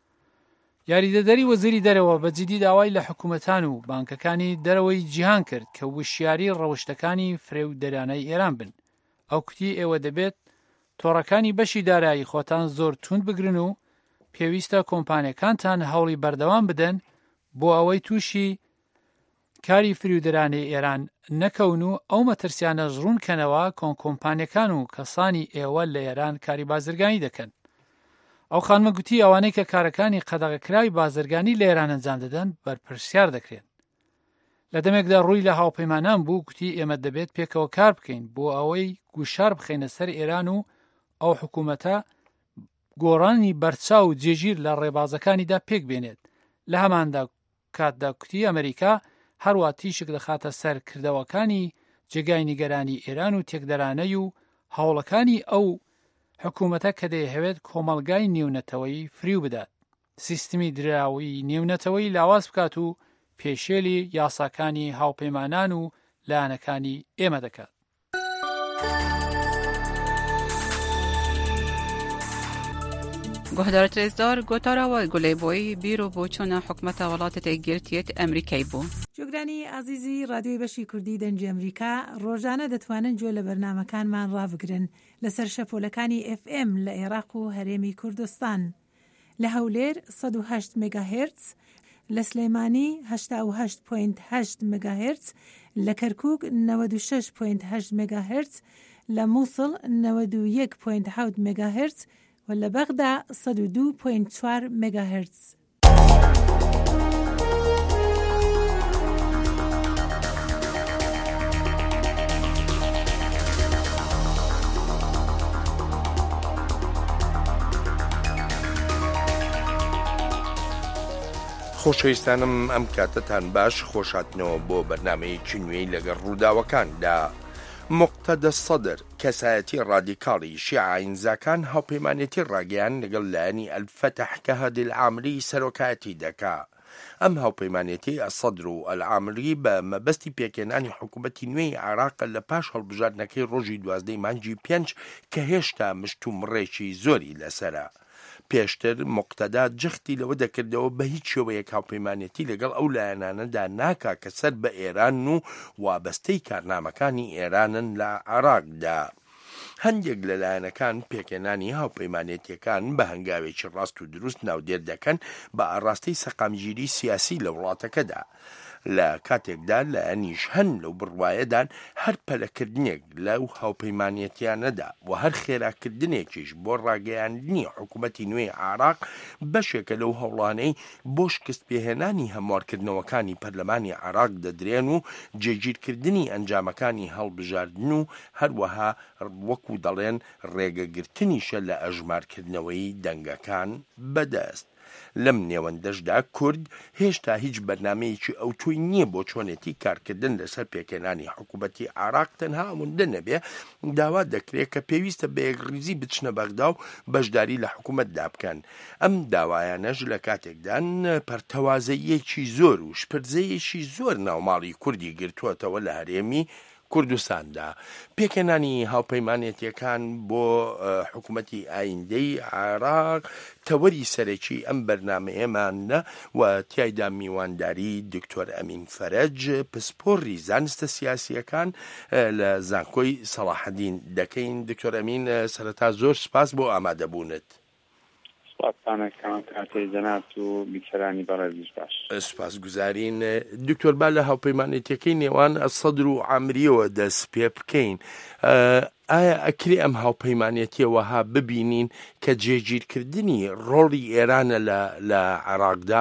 یاریدەدەری وەزیری دەرەوە بە جدی داوای لە حکوومەتان و بانکەکانی دەرەوەی جیهان کرد کە وشیاری ڕەوشتەکانی فرێودەرانەی ئێران بن. ئەو کوتی ئێوە دەبێت تۆڕەکانی بەشی دارایی خۆتان زۆر توند بگرن و پێویستە کۆمپانیەکانتان هەوڵی بەردەوام بدەن بۆ ئەوەی تووشی کاری فرێودەرانی ئێران نەکەون و ئەو مەترسیانە ژڕونکەنەوە کۆمپانیەکان و کەسانی ئێوە لە ئێران کاری بازرگانی دەکەن. ئەو خانمە گوتی ئەوانەی کە کارەکانی قەدەغەکراوی بازرگانی لە ئێران ئەنجام دەدەن بەرپرسیار دەکرێن. لە دەمێکدا ڕووی لە هاوپەیمانان بوو گوتی ئێمە دەبێت پێکەوە کار بکەین بۆ ئەوەی گوشار بخەینە سەر ئێران و ئەو حکوومەتە گۆڕانی بەرچاو و جێگیر لە ڕێبازەکانیدا پێک بێنێت. لە هەماندا کاتدا کوتی ئەمریکا هەروە تیشک دەخاتە سەر کردەوەکانی جێگای نیگەرانی ئێران و تێکدەرانەی و هەوڵەکانی ئەو حکوومەتە کە دەیەوێت کۆمەڵگای نێونەتەوەی فریو بدات، سیستمی دراوی نێونەتەوەی لاواز بکات و پێشێلی یاساکانی هاوپەیمانان و لایەنەکانی ئێمە دەکات. گۆهدارت رێزدار گۆتاراوە گولەیبۆی بیرۆ بۆچوونە حکومەتە وڵاتە گرتیت ئەمریکای بوو. جۆگرانی عزیزی رادیۆی بەشی کوردی دەنجی ئەمریکا ڕۆژانە دەتوانن گوێ لە بەرنامەکانمان ڕابگرن لەسەر شەپۆلەکانی FM لە عێراق و هەرێمی کوردستان، لە هەولێر 108 مگاهرتز، لە سلەیمانی 88.8 مگاهرتز، لە کەرکووک 96.8 مگاهرتز، لە مووسڵ 91.7 مگاهرتز و لە بەغدا 102.4 مگاهرتز. خۆشەویستانم ئەم کاتتان باش خۆشاتنەوە بۆ بەرنامەیەکی نوێی لەگەڵ ڕووداوەکاندا. مقتەدە سەدر کەسایەتی ڕادیکاڵی شیعەینزاکان هاوپەیمانێتی ڕاگەیان لەگەڵ لایەنی ئەلفەتەح کە هەدیل عامری سەرۆکایەتی دەکا. ئەم هاوپەیمانێتی ئەسەدر و ئەلعامری بە مەبەستی پێکێنانی حکوومەتی نوێی عێراق لە پاش هەڵبژاردنەکەی ڕۆژی 12 مانگی 5 کە هێشتا مشتومڕێکی زۆری لەسەرە. پێشتر مقتەدا جختی لەوە دەکردەوە بە هیچ شێوەیەک هاوپەیمانێتی لەگەڵ ئەو لایەنانەدا ناکا کە سەر بە ئێران و وابەستەی کارنامەکانی ئێرانن لە عێراقدا. هەندێک لە لایەنەکان پێکێنانی هاوپەیمانێتیەکان بە هەنگاوێکی ڕاست و دروست ناودێر دەکەن بە ئاڕاستەی سەقامگیری سیاسی لە وڵاتەکەدا. لە کاتێکدا لایەنیش هەن لەو بڕوایەدان هەر پەلەکردنێک لەو هاوپەیمانێتیانەدا و هەر خێراکردنێکیش بۆ ڕاگەیاندنی حکوومەتی نوێی عێراق بەشێکە لەو هەوڵانەی بۆ شکست پێهێنانی هەموارکردنەوەکانی پەرلەمانی عێراق دەدرێن و جێگیرکردنی ئەنجامەکانی هەڵبژاردن و هەروەها وەکو دەڵێن ڕێگەگرتنیشە لە ئەژمارکردنەوەی دەنگەکان بەدەست. لەم نێوەندەشدا کورد هێشتا هیچ بەرنامەیەکی ئەوتوی نییە بۆ چۆنێتی کارکردن لەسەر پێکێنانی حکوومەتی عێراق تەنها ئەوەندە نەبێ داوا دەکرێت کە پێویستە بە یەکڕیزی بچنە بەغدا و بەشداری لە حکوومەتدا بکەن. ئەم داوایانەش لە کاتێکدان پەرتەوازەیەکی زۆر و شپرزەیەکی زۆر ناوماڵی کوردی گرتووەتەوە لە هەرێمی کوردستاندا. پێکێنانی هاوپەیمانێتیەکان بۆ حکوومەتی ئایندەی عێراق تەوەری سەرەکی ئەم بەرنامەیەمانە و تیایدا میوانداری دکتۆر ئەمین فەرەج پسپۆڕی زانستە سیاسیەکان لە زانکۆی سەلاحەدین دەکەین. دکتۆر ئەمین سەرەتا زۆر سپاس بۆ ئامادەبوونت. سپاس گوزارین. دکتۆر با لە هاوپەیمانێتیەکەی نێوان ئەسەدر و عامریەوە دەست پێ بکەین. ئایا ئەکرێ ئەم هاوپەیمانێتیەوەها ببینین کە جێگیرکردنی ڕۆڵی ئێرانە لە عێراقدا؟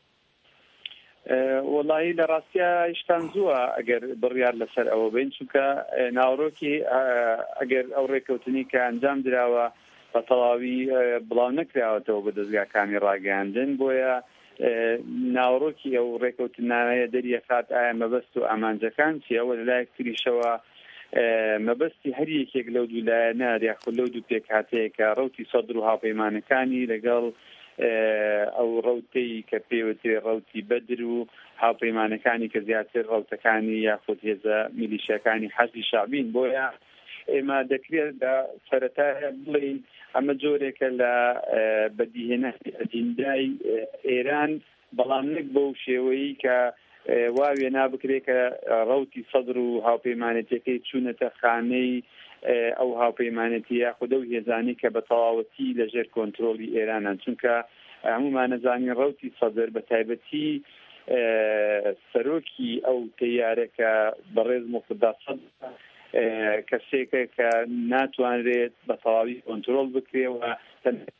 وڵایی لە ڕاستیە ئیشتان زووە ئەگەر بڕیار لەسەر ئەوە بین، چونکە ناوڕۆکی ئەگەر ئەو ڕێکەوتنی کە ئەنجام دراوە بە تەواوی بڵاو نەکراوەتەوە بە دەستگاکانی ڕاگەاندن، بۆیە ناوڕۆکی ئەو ڕێکەوتنانەیە دەریەخات ئایا مەبەست و ئامانجەکان چیەوە لەلایەک تریشەوە مەبەستی هەر یەکێک لەو دوو لایەنە یاخود لەو دوو پێکهاتەیە کە ڕەوتی سەدر و هاوپەیمانەکانی لەگەڵ ئەو ڕەوتەی کە پێوتێ ڕەوتی بەدر و هاوپەیمانەکانی کە زیاتر ڕەوتەکانی یاخود هێزە میلیشیەکانی حەزبی شعبین. بۆیە ئێمە دەکرێت لە سەرەتایە بڵین ئەمە جۆرێکە لە بەدیهێنانی ئەجندای ئێران، بەڵام نەک بەو شێوەیە کە واوێ نابکرێت کە ڕەوتی سەدر و هاوپەیمانەتیەکەی چوونەتە خانەی ئەو هاوپەیمانەتی یاخود ئەو هێزانی کە بە تەواوەتی لەژێر کۆنترۆلی ئێرانان، چونکە هەمومان نەزانین ڕەوتی سەدر بە تایبەتی سەرۆکی ئەو تەیارەکە بەڕێز مقتەدا سەدر کەسێکە کە ناتوانرێت بە تەواوی کۆنترۆل بکرێەوە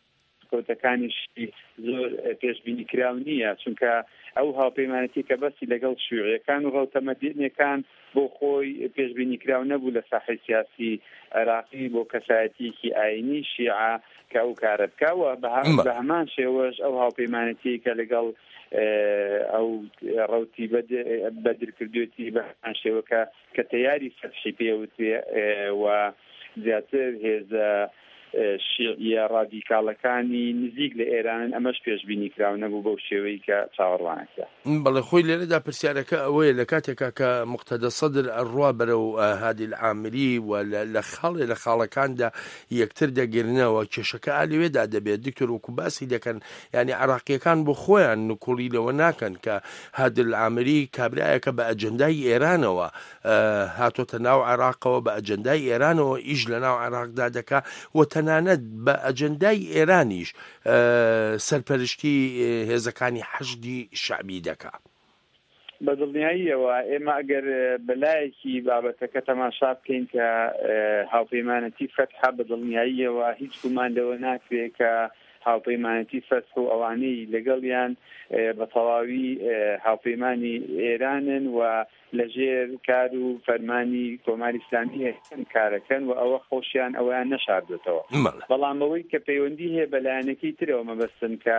کۆتەکانیشی زۆر پێشبینی کراو نییە چونکە ئەو هاوپەیمانەتی کە بەسی لەگەڵ شیوعیەکان و ڕەوتەمەدینەکان بۆ خۆی پێشبینی کراو نەبوو لە ساحەی سیاسی عێراقی بۆ کەسایەتیەکی ئاینی شیعە کە ئەو کارە بکاوە بە هەمان شێوەش ئەو هاوپەیمانەتی کە لەگەڵ ئەو ڕەوتی بەدر کردوێتی بە هەمان شێوەکە کە تەیاری فەتحی پێوتێ و زیاتر هێزە شیعیە ڕادیکاڵەکانی نزیک لە ئێرانن ئەمەش پێشبینی کراو نەبوو بەو شێوەی کە چاوەڕوانەکە. بەڵێ خۆی لێرەدا پرسیارەکە ئەوەیە لە کاتێکا کە مقتەدە سەدر ئەڕوا بەرەو هادی العامری و لە خاڵەکاندا یەکتر دەگرنەوە کێشەکە ئالوێدا دەبێت دکتۆر وەکو باسی دەکەن یعنی عراقیەکان بۆ خۆیان نکوڵی لەوە ناکەن کە هادی العامری کابرایەکە بە ئەجەندای ئێرانەوە هاتۆتە ناو عێراقەوە بە ئەجەندای ئێرانەوە ئیش لە ناو عێراقدا دەکا و تەنانەت بە ئەجەندای ئێرانیش سەرپەرشتی هێزەکانی حەشدی شعبی دەکا. بە دڵنیاییەوە ئێمە ئەگەر بەلایەکی بابەتەکە تەماشا بکەین کە هاوپەیمانەتی فەتحە بە دڵنیاییەوە هیچ گومان لەوە ناکرێت کە هاوپەیمانەتی فەتح و ئەوانەی لەگەڵیان بە تەواوی هاوپەیمانی ئێرانن و لەژێر کار و فەرمانی کۆماری ئیسلامی کارەکەن و ئەوە خۆشیان ئەویان نەشاردێتەوە. بەڵام ئەوەی کە پەیوەندی هەیە بە لایەنەکەی ترەوە مەبەستن کە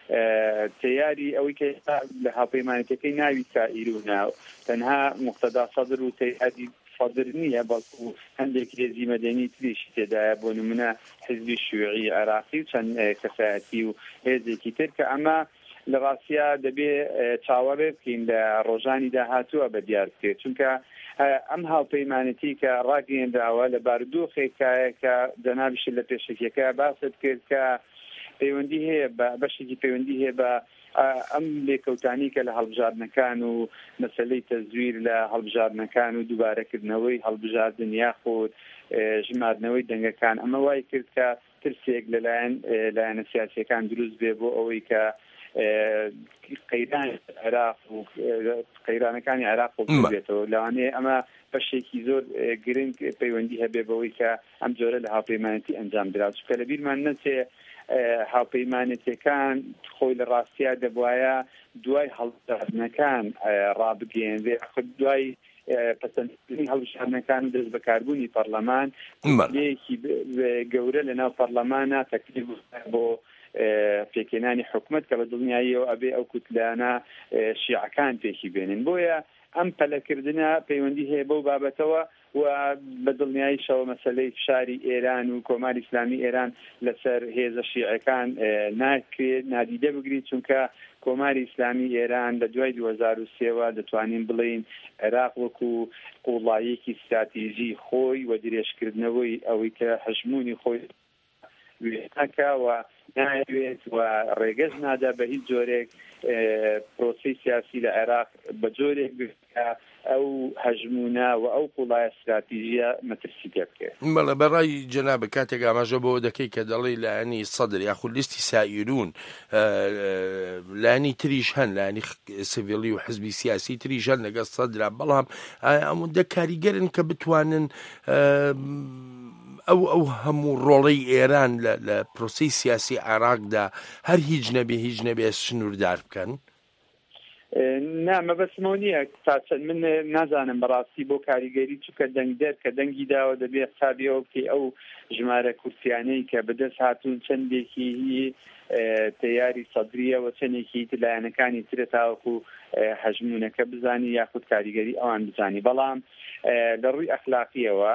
تیاری ئەوەی کە لە هاوپەیمانەتەکەی ناوی سائیرونە تەنها مقتەدا سەدر و تیاری صدر نییە بەڵکو هەندێک هێزی مەدەنی تریشی تێدایە بۆ نمونە حزبی شیوعی عێراقی و چەند کەسایەتی و هێزێکی تر کە ئەمە لە ڕاستیا دەبێ چاوەڕێ بکەین لە ڕۆژانی داهاتووە بە دیار بکرێت چونکە ئەم هاوپەیمانەتی کە ڕاگەیەندراوە لە بارودۆخێکایە کە جەنابیش لە پێشەکیەکە باست کرد کە پەیوەندی هەیە بە بەشێکی پەیوەندی هەیە بە ئەم لێکەوتانی کە لە هەڵبژاردنەکان و مەسەلەی تەزویر لە هەڵبژاردنەکان و دووبارەکردنەوەی هەڵبژاردن یاخود ژمارنەوەی دەنگەکان ئەمە وای کرد کە ترسێک لەلایەنە سیاسیەکان دروست بێ بۆ ئەوەی کە قەیران عێراق و قەیرانەکانی عێراق بێتەوە لەوانەیە ئەمە بەشێکی زۆر گرنگ پەیوەندی هەبێ بەوەی کە ئەم جۆرە لە هاوپەیمانەتی ئەنجام درا چونکە لەبیرمان نەچێ هاوپەیمانەتەکان خۆی لە ڕاستیا دەبوایە دوای هەڵبژاردنەکان ڕابگەیەنرێ دوای پەسەندکردنی هەڵبژاردنەکان و دەست بەکاربوونی پەرلەمان لەیەکی گەورە لەناو پەرلەمانە تەکلیف بۆ پێکێنانی حکومت کە بە دڵنیاییەوە ئەبێ ئەو کوتلانە شیعەکان پێکی بێنن بۆیە ئەم پەلەکردنە پەیوەندی هەیە بەو بابەتەوە و بە دڵنیاییشەوە مەسەلەی فشاری ئێران و کۆماری ئیسلامی ئێران لەسەر هێزە شیعەکان ناکرێت نادیدە بگریت چونکە کۆماری ئیسلامی ئێران لە دوای 2003ەوە دەتوانین بڵین عێراق وەکو قوڵایەکی استراتیژی خۆی و درێژکردنەوەی ئەوەی کە هەژمونی خۆی وێناکەوە ناوێت و ڕێگەز نادا بە هیچ جۆرێک پرۆسی سیاسی لە عێراق بە جۆرێک بکە ئەو هەژمونە و ئەو قوڵایە استراتیژیە مەترسی پێ بکرێت. بەڵێ بەڕای جەنابە کاتێک ئاماژە بۆ دەکەی کە دەڵێی لایەنی سەدر یاخود لیستی سائیرون لایەنی تریش هەن لایەنی سیڤیلی و حزبی سیاسی تریش هەن لەگەڵ سەدرا بەڵام ئەوەندە کاریگەرن کە بتوانن ئەو هەموو ڕۆڵەی ئێران لە پرۆسی سیاسی عێراقدا هەر هیچ نەبێ سنووردار بکەن. مەبەستمەوە نییە تاچەند من نازانم بەڕاستی بۆ کاریگەری چووکە دەنگدەر کە دەنگی داوە دەبێت حسابیەوە بکەی ئەو ژمارە کورسیانەی کە بەدەست هاتوون چەندێکی تەیاری سەدریەوە چەندێکی لایەنەکانی ترە تاوەکو هەژمونەکە بزانی یاخود کاریگەری ئەوان بزانی بەڵام لە ڕووی ئەخلاقیەوە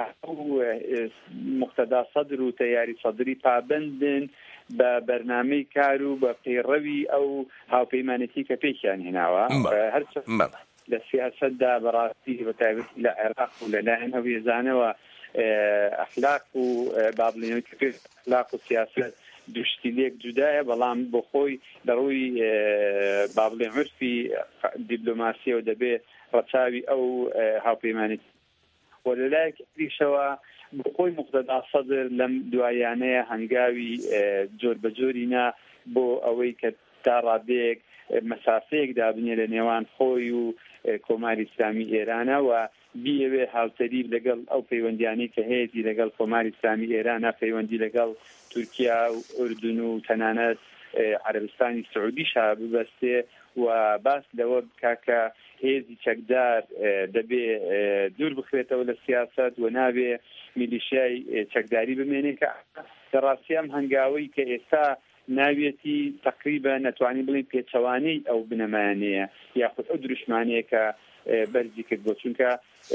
مقتەدا سەدر و تەیاری سەدری پابندن بە بەرنامەی کار و بە پەیڕەوی ئەو هاوپەیمانەتی کە پێکیان هێناوە هەرچەند لە سیاسەتدا بەڕاستی بەتایبەتی لە عێراق و لەلایەن ئەو هێزانەوە ئەخلاق و با بڵێنەوەی کە پێش ئەخلاق و سیاسەت دوشتیلێک جودایە بەڵام بۆ خۆی لە ڕووی با بڵێن عرفی دیپلۆماسیەوە دەبێت ڕەچاوی ئەو هاوپەیمانەتی و لەلایەکی تریشەوە بۆ خۆی مقتەدا سەدر لەم دوایانەیە هەنگاوی جۆر بە جۆرینا بۆ ئەوەی کە تا ڕادەیەک مەسافەیەک دابنێ لە نێوان خۆی و کۆماری ئیسلامی ئێرانە و بیەوێ هاوتەری لەگەڵ ئەو پەیوەندیانی کە هەیەی لەگەڵ کۆماری ئیسلامی ئێرانە پەیوەندی لەگەڵ تورکیا و ئوردون و تەنانەت عەرەبستانی سعودیشا ببەستێ و باس لەوە بکا کە هێزی چەکدار دەبێ دوور بخرێتەوە لە سیاست و نابێ میلیشیای چەکداری بمێنێ کە ڕاستی ئەم هەنگاوی کە ئێستا ناوێتی تقریبا نەتوانین بڵین پێچەوانەی ئەو بنەمایانەیە یاخود ئەو دروشمانەیە کە بەرزی کرد بۆ چونکە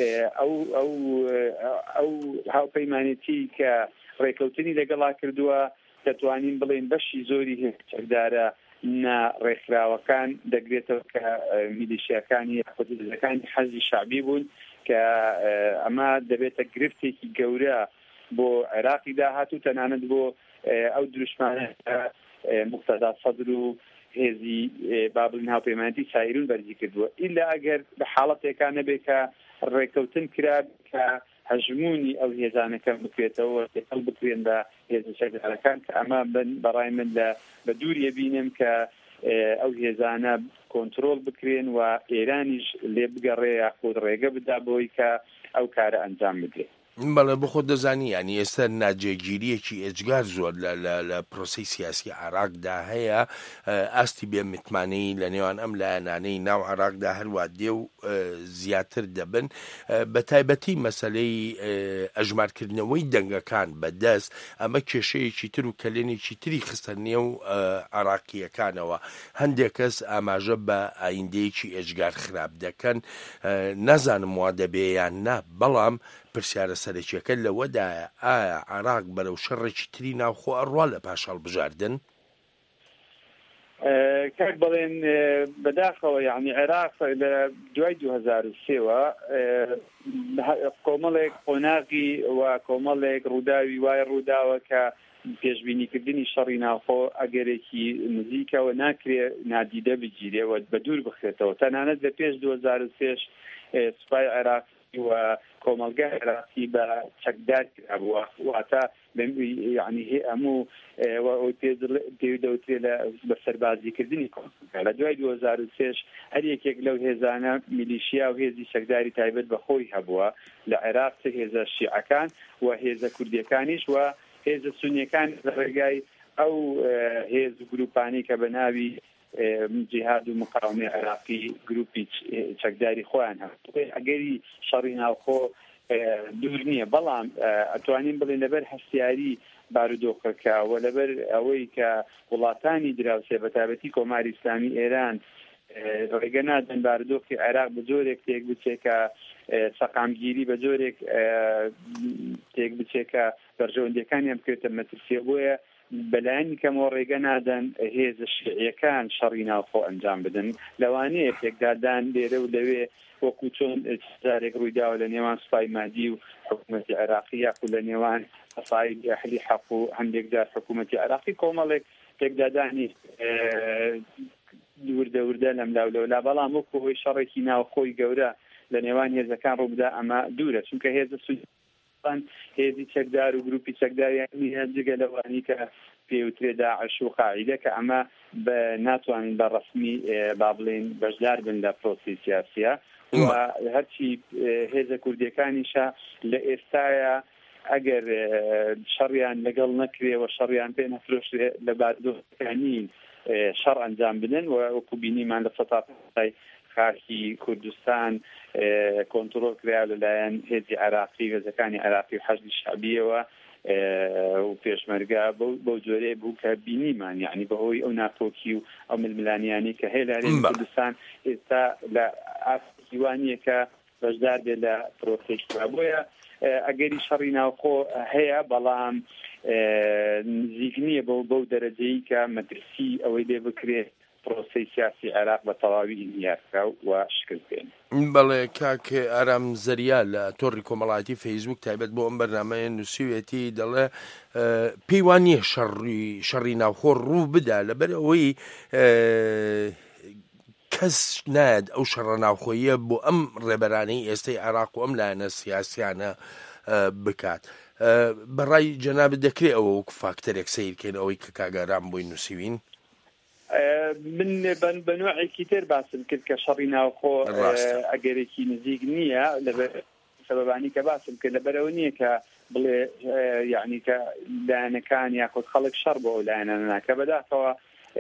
ئەو هاوپەیمانێتی کە ڕێکەوتنی لەگەڵا کردووە دەتوانین بڵین بەشی زۆری چەکدارە ڕێکخراوەکان دەگرێتەوە کە میلیشیاکانی یاخودەکانی حەزی شعبی بوون کە ئەمە دەبێتە گرفتێکی گەورە بۆ عێراقی داهاتوو تەنانەت بۆ ئەو دروشمانە مقتەدا سەدر و هێزی بابلین هاوپەیمانەتی سایرون بەرزی کردووە ئیلا ئەگەر بە حاڵەتێکا نەبێ کە ڕێکەوتن کرا کە هەژمونی ئەو هێزانەکە بکرێتەوە تێکەڵ بکرێن بە هێزە چەکدارەکان کە ئەمە بەڕای من بە دووریە بینم کە ئەو هێزانە کۆنتترۆل بکرێن و ئێرانیش لێ بگەڕێ یاخود ڕێگە بدا بۆی کە ئەو کارە ئەنجام بدرێت. بەڵێ بخۆ دەزانی ینی ئێستا ناجێگیریەکی ئێجگار زۆر لە پرۆسی سیاسی عێراقدا هەیە ئاستی بێ متمانەی لە نێوان ئەم لایەنانەی ناو عێراقدا هەروە دێ و زیاتر دەبن بە تایبەتی مەسەلەی ئەژمارکردنەوەی دەنگەکان بەدەست ئەمە کێشەیەکی تر و کەلێنێکی تری خستە نێو عێراقیەکانەوە هەندێک کەس ئاماژە بە ئایندەیەکی ئێجگار خراپ دەکەن نازانم وا دەبێ یان نا بەڵام پرسیارە سەرەکیەکە لەوەدایە ئایا عێراق بەرەو شەڕێکی تری ناوخۆ ئەڕوا لە پاش هەڵبژاردن؟ کاک بڵێن بەداخەوە یعنی عێراق لە دوای 2003ەوە کۆمەڵێک قۆناغی و کۆمەڵێک ڕووداوی وای ڕووداوە کە پێشبینیکردنی شەڕی ناوخۆ ئەگەرێکی نزیکەوە ناکرێ نادیدە بگیرێەوە بە دوور بخرێتەوە تەنانەت لە پێش 2003 سوپای عێراقی و کۆمەلگای عێراقی بە چەکدار کرابووە واتە یعنی هەموو دەوترێت بە سەربازیکردنی کۆمەلگا لە دوای 2003 هەر یەکێک لەو هێزانە میلیشیا و هێزی چەکداری تایبەت بە خۆی هەبووە لە عێراق هێزە شیعەکان و هێزە کوردیەکانیش و هێزە سونیەکان لە ڕێگای ئەو هێز و گروپانی کە بە ناوی جیهاد و مقاومە عێراقی گروپی چەکداری خۆیان هەبوو ئەگەری شەڕی ناوخۆ دوور نییە بەڵام ئەتوانین بڵێن لەبەر هەستیاری بارودۆخەکە و لەبەر ئەوەی کە وڵاتانی دراوسێ بە تایبەتی کۆماری ئیسلامی ئێران ڕێگە نادەن بارودۆخی عێراق بە جۆرێک تێک بچێت کە سەقامگیری بە جۆرێک تێک بچێت کە بەرژەوەندەکانیان بکرێتە مەترسیە بۆیە بەلایانی کەمەوە ڕێگە نادەن هێزە شیعیەکان شەڕی ناوخۆ ئەنجام بدەن لەوانەیە پێکدادان لێرە و لەوێ وەکو چۆن جارێک ڕوویداوە لە نێوان سوپای مادی و حکوومەتی عێراقی یاخود لە نێوان فەسایل ئەهلی حەق و هەندێک جار حکوومەتی عێراقی کۆمەڵێک پێکدادانی دووردە لەم لاولەولا بەڵام وەکو هۆی شەڕێکی ناوخۆی گەورە لە نێوان هێزەکان ڕووبدا ئەمە دوورە چونکە هێزە هێزی چەکدار و گروپی چەکداریانی جگە لەوانی کە پێوترێ داعش و قاعیدە کە ئەمە ناتوانین بە ڕسمی با بڵێن بەشدار بن لە پرۆسی سیاسیە و هەرچی هێزە کوردیەکانیشە لە ئێستایە ئەگەر شەڕیان لەگەڵ نەکرێەوە شەڕیان پێ نەفرۆشرێ لە بارودۆخەکانی شەڕ ئەنجام بدەن و وەکو بینیمان لە سەتای خاکی کوردستان کۆنتترۆل کرا لەلایەن هێزی عێراقی هێزەکانی عێراقی و حەزبی شعبیەوە و پێشمەرگا بەو جۆرەیە بوو کە بینیمان یعنی بەهۆی ئەو ناکۆکی و ئەو ململانیانی کە هەیە لە هەرێمی کوردستان ئێستا لە ئاسیوانیە کە بەشدار بێت لە پرۆسێکرا بۆیە ئەگەری شەڕی ناوخۆ هەیە بەڵام نزیک نییە بەو دەرەجەیی کە مەترسی ئەوەی لێ بکرێت پرۆسی سیاسی عێراق بە تەواوی ئینیارکرا و شکل بێن. بەڵێ کاک ئارام زەریا لە تۆڕی کۆمەڵایەتی فەیسبوک تایبەت بۆ ئەم بەرنامەیە نووسیوێتی دەڵێ پێی وان نییە شەڕی ناوخۆ ڕوو بدا لەبەر ئەوەی کەس نایەت ئەو شەڕە ناوخۆیە بۆ ئەم ڕێبەرانەی ئێستای عێراق و ئەم لایەنە سیاسیانە بکات. بەڕای جەنابەت دەکرێت ئەوە وەکو فاکتەرێک سیرکەین ئەوەی کە کاگاران بۆی نووسیوین؟ من بنوعێکی تر باسم کرد کە شەڕی ناوخۆ ئەگەرێکی نزیک نییە لەبەر سەبەبانی کە باسم کرد لەبەرەوە نییە کە بڵێ یعنی کە لایەنەکان یاخود خەڵک شەڕ بۆ ئەو لایەنە ناکە بەداخەوە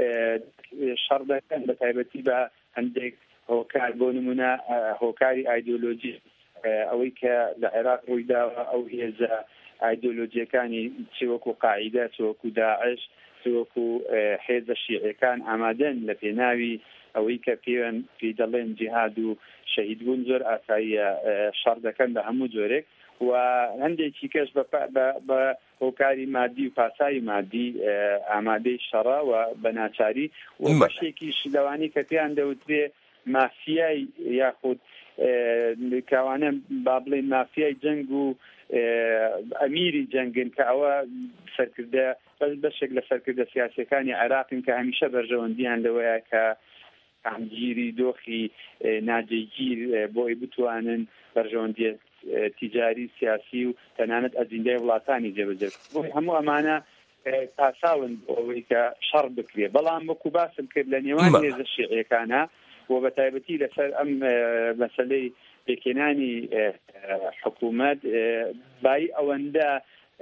شەڕ دەکەن بە تایبەتی بە هەندێک هۆکار بۆ نمونە هۆکاری ئایدۆلۆژی ئەوەی کە لە عێراق ڕوویداوە ئەو هێزە ئایدۆلۆجیەکانی چ وەکو قاعیدە چ وەکو داعش چ وەکو حێزە شیعەکان ئامادەن لە پێناوی ئەوەی کە پێی دەڵێن جیهاد و شەهیدبوون زۆر ئاساییە شەڕ دەکەن بە هەموو جۆرێک و هەندێکی کەس بە هۆکاری مادی و پاسایی مادی ئامادەی شەڕە و بە ناچاری و بەشێکیش لەوانی کە پێیان دەوترێ مافیای یاخود کاوانە با بڵێن مافیای جەنگ و ئەمیری جەنگن کە ئەوە سەرکردە بەشێک لە سەرکردە سیاسەکانی عێراقن کە هەمیشە بەرژەوەندیان لەوەیە کە ئەمگیری دۆخی ناجێگیر بۆی بتوانن بەرژەوەندی تیجاری سیاسی و تەنانەت ئەجندای وڵاتانی جێبەجێ بۆی هەموو ئەمانە پاساون بۆ ئەوەی کە شەڕ بکرێ بەڵام وەکو باسم کرد لە نێوان هێزە شیعەکانە و بە تایبەتی لەسەر ئەم مەسەلەی پێکێنانی حکوومەت بای ئەوەندە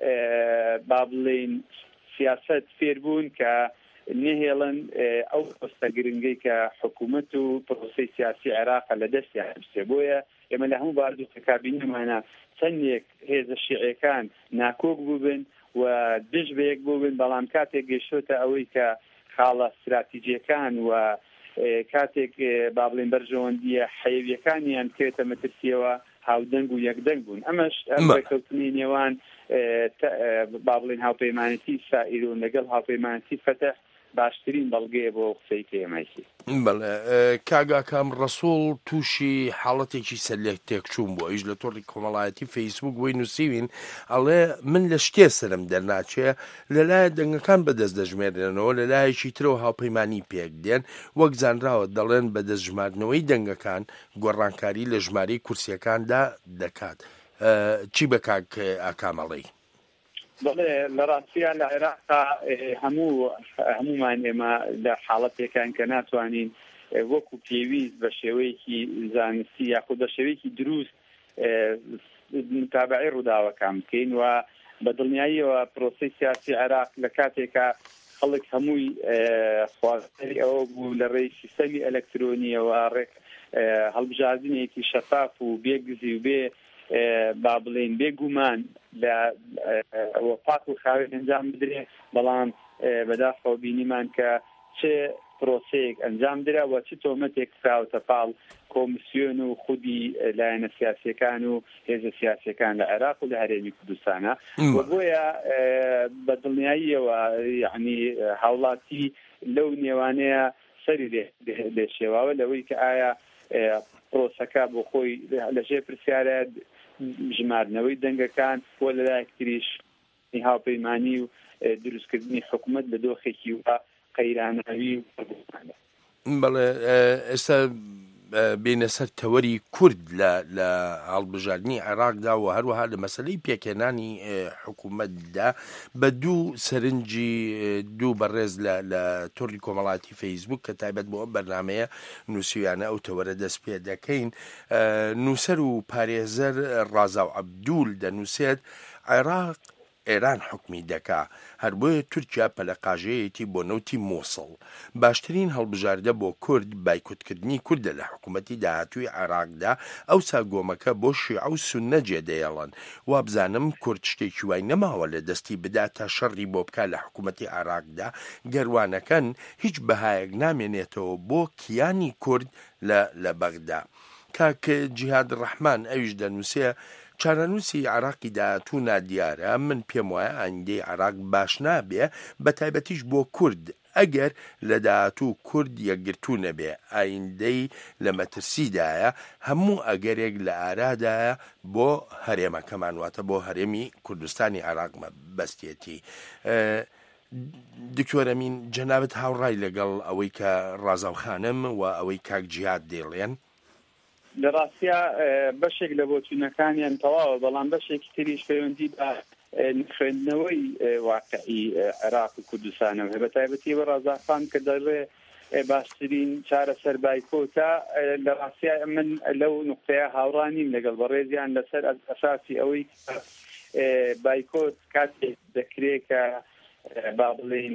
با بڵێن سیاست فێربوون کە نهێڵن ئەو پۆستە گرنگەی کە حکوومەت و پرۆسەی سیاسی عێراق لە دەستیان بچێ بۆیە ئێمە لە هەموو باردووکە کابینەمانە چەندێک هێزە شیعەکان ناکۆک بووبن و دژ بەیەک بووبن بەڵام کاتێک گەیشتۆتە ئەوەی کە خاڵە استراتیجیەکان و کاتێک با بڵێن بەرژەوەندیە حەیویەکانیان کرێتە مەترسیەوە هاودەنگ و یەکدەنگ بوون ئەمەش ڕێکەوتنی نێوان با بڵێن هاوپەیمانەتی سائیرون لەگەڵ هاوپەیمانەتی فەتەح باشترین بەڵگەیە بۆ قسەی کێمەیسی بەڵێ کاگاکەم ڕەسوڵ تووشی حاڵەتێکی سەرلێک تێکچوون بووە ئیش لە تۆڕی کۆمەڵایەتی فەیسبوک بۆی نووسیوین ئەڵێ من لە شتێ سرم دەرناچێ لەلایە دەنگەکان بەدەست دەژمێرێنەوە لەلایەکی ترەوە هاوپەیمانی پێک دێن وەک زانراوە دەڵێن بەدەست ژمارنەوەی دەنگەکان گۆڕانکاری لە ژمارەی کورسیەکاندا دەکات چی بە کاک ئاکامەڵی بەڵێ لە ڕاستیان لە عێراقا هەمومان ئێمە لە حاڵەتێکان کە ناتوانین وەکو پێویست بە شێوەیەکی زانستی یاخود بە شێوەیەکی دروست متابعی ڕووداوەکان بکەین و بە دڵنیاییەوە پرۆسەی سیاسی عێراق لە کاتێکە خەڵک هەمووی خواستەری ئەوە بوو لە ڕێی سیستەمی ئەلەکترۆنیەوە ڕێک هەڵبژاردنێکی شەفاف و بێگزی و بێ با بڵێن بێگومان لە پاک و خاوێن ئەنجام بدرێ بەڵام بەداخەوە بینیمان کە چه پرۆسەیەک ئەنجام درا و چ تۆمەتێک کراوەتە پاڵ کۆمیسیۆن و خودی لایەنە سیاسیەکان و هێزە سیاسیەکان لە عێراق و لە هەرێمی کوردستانە و بۆیە بە دڵنیاییەوە یعنی هاوڵاتی لەو نێوانەیە سەری لێشێواوە لەوەی کە ئایا پرۆسەکە بۆ خۆی لەژێ پرسیارە ژمارنەوەی دەنگەکان بۆ لەلایەکتریش هاوپەیمانی و دروستکردنی حکوومەت لە دۆخێکی وە قەیراناوی و بەڵێ ئێستا بینە سەر تەوەری کورد لە هەڵبژاردننی عێراقدا و هەروەها لە مەسلەی پێکێنانی حکوومەتدا بە دوو سەرنجی دوو بەڕێز لە تۆڕی کۆمەڵاتی فەیسبوک کە تایبەت بۆ ئەم بەرنامەیە نووسیویانە ئەو تەوەرە دەست پێ دەکەین نووسەر و پارێزەر ڕازاو عەبدوول دەنووسێت عێراق ئێران حکمی دەکا هەر بۆیە تورکیا پەلەقاژەیەتی بۆ نەوتی مۆسڵ باشترین هەڵبژاردە بۆ کورد بایکوتکردنی کوردە لە حکوومەتی داهاتووی عێراقدا ئەوسا گۆمەکە بۆ شیعە و سوننە جێدەیەڵن وابزانم کورد شتێکی وای نەماوە لە دەستی بداتە شەڕی بۆ بکە لە حکوومەتی عێراقدا گەروانەکەن هیچ بەهایەک نامێنێتەوە بۆ کیانی کورد لە بەغدا کاک جیهاد ڕەحمان ئەویش دەنووسێ چارەنووسی عێراقی داهاتوو نادیارە من پێم وایە ئایندەی عێراق باش نابێ بە تایبەتیش بۆ کورد ئەگەر لە داهاتوو کورد یەکگرتوو نەبێ ئایندەی لە مەترسیدایە هەموو ئەگەرێک لە ئارادایە بۆ هەرێمەکەمان واتە بۆ هەرێمی کوردستانی عێراق بەستێتی دکتۆرەمین جەنابەت هاوڕای لەگەڵ ئەوەی کە ڕازاو خانم و ئەوەی کاک جیهاد دێڵێن لە ڕاستیا بەشێک لە بۆچوونەکانیان تەواوە بەڵام بەشێکی تریش پەیوەندی بە خوێندنەوەی واقعی عێراق و کوردستانەوە بە تایبەتی بە ڕازاخان کە دەڕێ باشترین چارەسەر بایکۆتە لە ڕاستیە من لەو نقطەیە هاوڕانیم لەگەڵ بەڕێزیان لەسەر ئەساسی ئەوەی بایکۆت کاتێک دەکرێت کە با بڵێن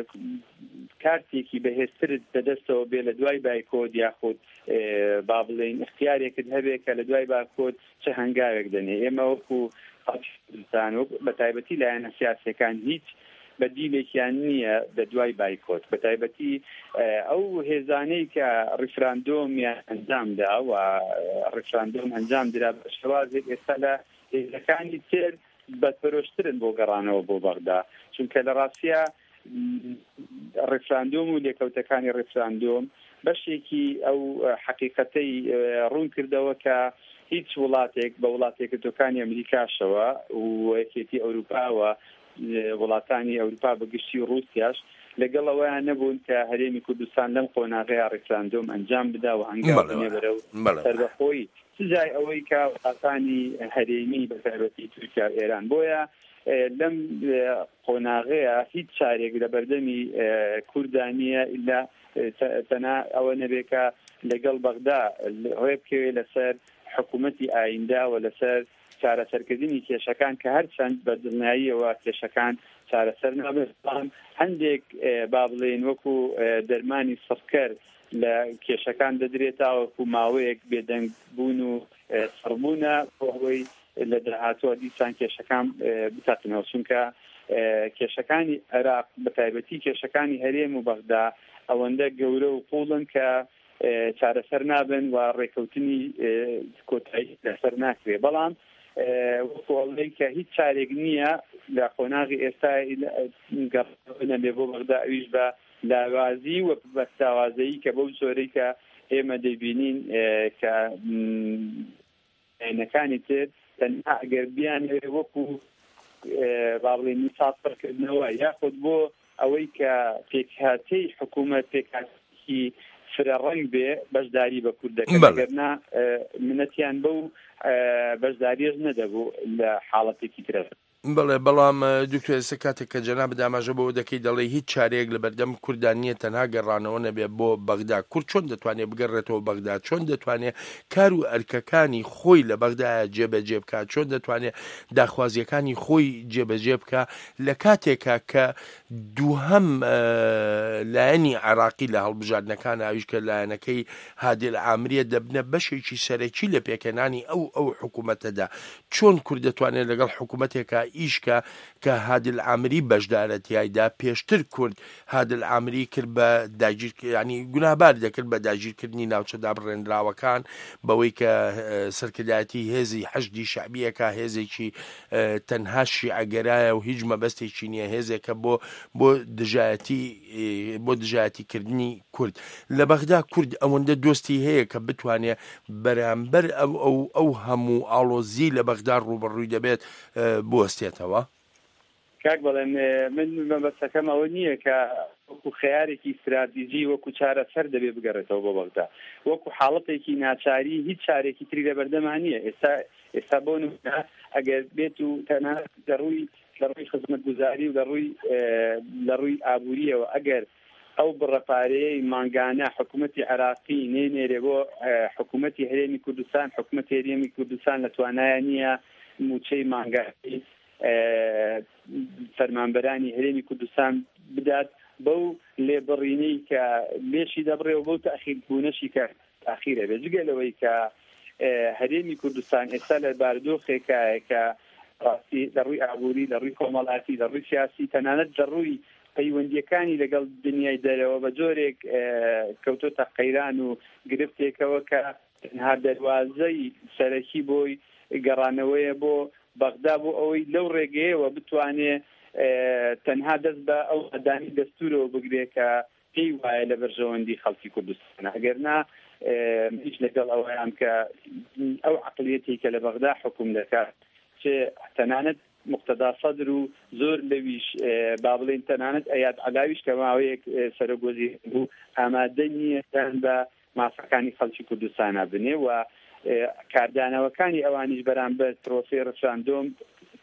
کارتێکی بەهێزترت بەدەستەوە بێ لە دوای بایکۆت یاخود با بڵێن اختیارێکت هەبێت کە لە دوای بایکۆت چه هەنگاوێک دەنێ ئێمە وەکو کوردستان و بە تایبەتی لایەنە سیاسەکان هیچ بەدیلێکیان نییە بە دوای بایکۆت بە تایبەتی ئەو هێزانەی کە ڕیفراندۆمیان ئەنجامدا و ڕیفراندۆم ئەنجام درا بە شێوازێک ئێستا لە هێزەکانی تر بەدپەرۆشترن بۆ گەڕانەوە بۆ بەغدا چونکە لە ڕاستیە ڕیفراندۆم و لێکەوتەکانی ڕیفراندۆم بەشێکی ئەو حەقیقەتەی ڕوون کردەوە کە هیچ وڵاتێک بە وڵاتێکەکانی ئەمریکاشەوە و یەکێتی ئەوروپاوە وڵاتانی ئەوروپا بەگشتی رووسیاش لەگەڵ ئەوەیان نەبوون کە هەرێمی کوردستان لەم قۆناغەیە ڕیفراندۆم ئەنجام بدا و هەنگاو بنێ بەرەو سەربەخۆیی سزای ئەوەی کە وڵاتانی هەرێمی بە تایبەتی تورکیا و ئێران بۆیە لەم قۆناغەیە هیچ شارێک لە بەردەمی کوردانیە ئیلا تەنها ئەوە نەبێت کە لەگەڵ بەغدا ڕێ بکەوێت لەسەر حکوومەتی ئایندا و لەسەر چارەسەرکردنی کێشەکان کە هەرچەند بە دڵنیاییەوە کێشەکان چارەسەر نابێت هەندێک با بڵێن وەکو دەرمانی سەفکەر لە کێشەکان دەدرێتەوە وەکو ماوەیەک بێدەنگ بوون و سەربوونە بۆ ئەوەی لە داهاتوە دیسان کێشەکان بکاتنەوە چونکە کێشەکانی عێراق بە تایبەتی کێشەکانی هەرێم و بەغدا ئەوەندە گەورە و قوڵن کە چارەسەر نابن و ڕێکەوتنی کۆتایی لەسەر ناکرێ بەڵام وەکوڵی کە هیچ چارێک نییە لە قۆناغی ئێستا نەبێ بۆ بەغدا ئەویش بە لاوازی و بەستاوازەیی کە بەو زۆرەی کە ئێمە دەبینین کە عینەکانی تر تەنها ئەگەر بیانێ وەکو با بڵێن مسافرکردنەوە یاخود بۆ ئەوەی کە پێکهاتەی حکوومەت پێکهاتێکی فرەڕەنگ بێ بەشداری بە کوردەکە گەرنا منەتیان بەو بەشداریش نەدەبوو لە حاڵەتێکی ترە بڵێ بەڵام دوکتۆر ئێستا کاتێک کە جەناب داماژە بەوە دەکەی دەڵێ هیچ چارەیەک لە بەردەم کوردان نییە تەنها گەڕانەوە نەبێ بۆ بەغدا کورد چۆن دەتوانێت بگەڕێتەوە بەغدا چۆن دەتوانێت کار و ئەرکەکانی خۆی لە بەغدایە جێبەجێ بکات چۆن دەتوانێت داخوازیەکانی خۆی جێبەجێ بکە لە کاتێکا کە دووهەم لایەنی عێراقی لە هەڵبژاردنەکان ئاویش کە لایەنەکەی هادی العامریە دەبنە بەشێکی سەرەکی لە پێکەنانی ئەو حکوومەتەدا چۆن کورد دەتوانێت لەگەڵ حکوومەتێکە ئیشکە کە هادی العامری بەشدارەتیایدا پێشتر کورد هادی العامری کرد بە داگیر ینی گوناهبار دەکرد بە داگیرکردنی ناوچەدا بڕێنراوەکان بەوەی کە سەرکردایەتی هێزی حەشدی شەعبیەکە هێزێکی تەنها شیعەگەرایە و هیچ مەبەستێکی نییە هێزێکە بۆ دژایەتیکردنی کورد لە بەغدا کورد ئەوەندە دۆستی هەیە کە بتوانێت بەرامبەر ئەو هەموو ئاڵۆزی لە بەغدا ڕوبەڕووی دەبێت بوەستێتەوە کاک بەڵێن من مەبەستەکەم ئەوە نییە کە وەکو خەیارێکی استراتیژی وەکو چارەسەر دەبێ بگەڕێتەوە بۆ بەغدا وەکو حاڵەتێکی ناچاری هیچ چارێکی تری لە بەردەمان نییە ئێستا بۆ نمونە ئەگەر بێت و تەنها لە ڕووی خزمەتگوزاری و لە ڕووی ئابووریەوە ئەگەر ئەو بڕەپارەیەی مانگانە حکوومەتی عێراقی نێنێرێ بۆ حکوومەتی هەرێمی کوردستان حکوومەتی هەرێمی کوردستان لە توانایە نییە موچەی مانگایی فەرمانبەرانی هەرێمی کوردستان بدات بەو لێبڕینەی کە لێشی دەبڕێ و بەو تاخیربوونەشی کە تاخیرە بێ جگە لەوەی کە هەرێمی کوردستان ئێستا لە بارودۆخێکە کە ڕاستی لە ڕووی ئابووری لە ڕووی کۆمەڵاتی لە ڕووی سیاسی تەنانەت لە ڕووی پەیوەندیەکانی لەگەڵ دنیای دەرەوە بە جۆرێک کەوتۆتە قەیران و گرفتێکەوە کە تەنها دەواازەی سەرەکی بۆی گەڕانەوەیە بۆ بەغدا بۆ ئەوەی لەو ڕێگەیەوە بتوانێت تەنها دەست بە ئەو ئەدانی دەستورەوە بگرێت کە پێی وایە لە بەرژەوەندی خەڵکی کوردستان ئەگەرنا هیچ لەگەڵ ئەوەیان کە ئەو عەقڵیەتی کە لە بەغدا حکوم دەکات چێ تەنانەت مقتەدا سەدر و زۆر لەویش با بڵێن تەنانەت ئەیاد عەلاویش کە ماوەیەک سەرۆکوەزیر بوو ئامادە نییە بە مافەکانی خەڵکی کوردستانە بنێ و کاردانەوەکانی ئەوانیش بەرامبەر پرۆسەی ڕەچاندۆم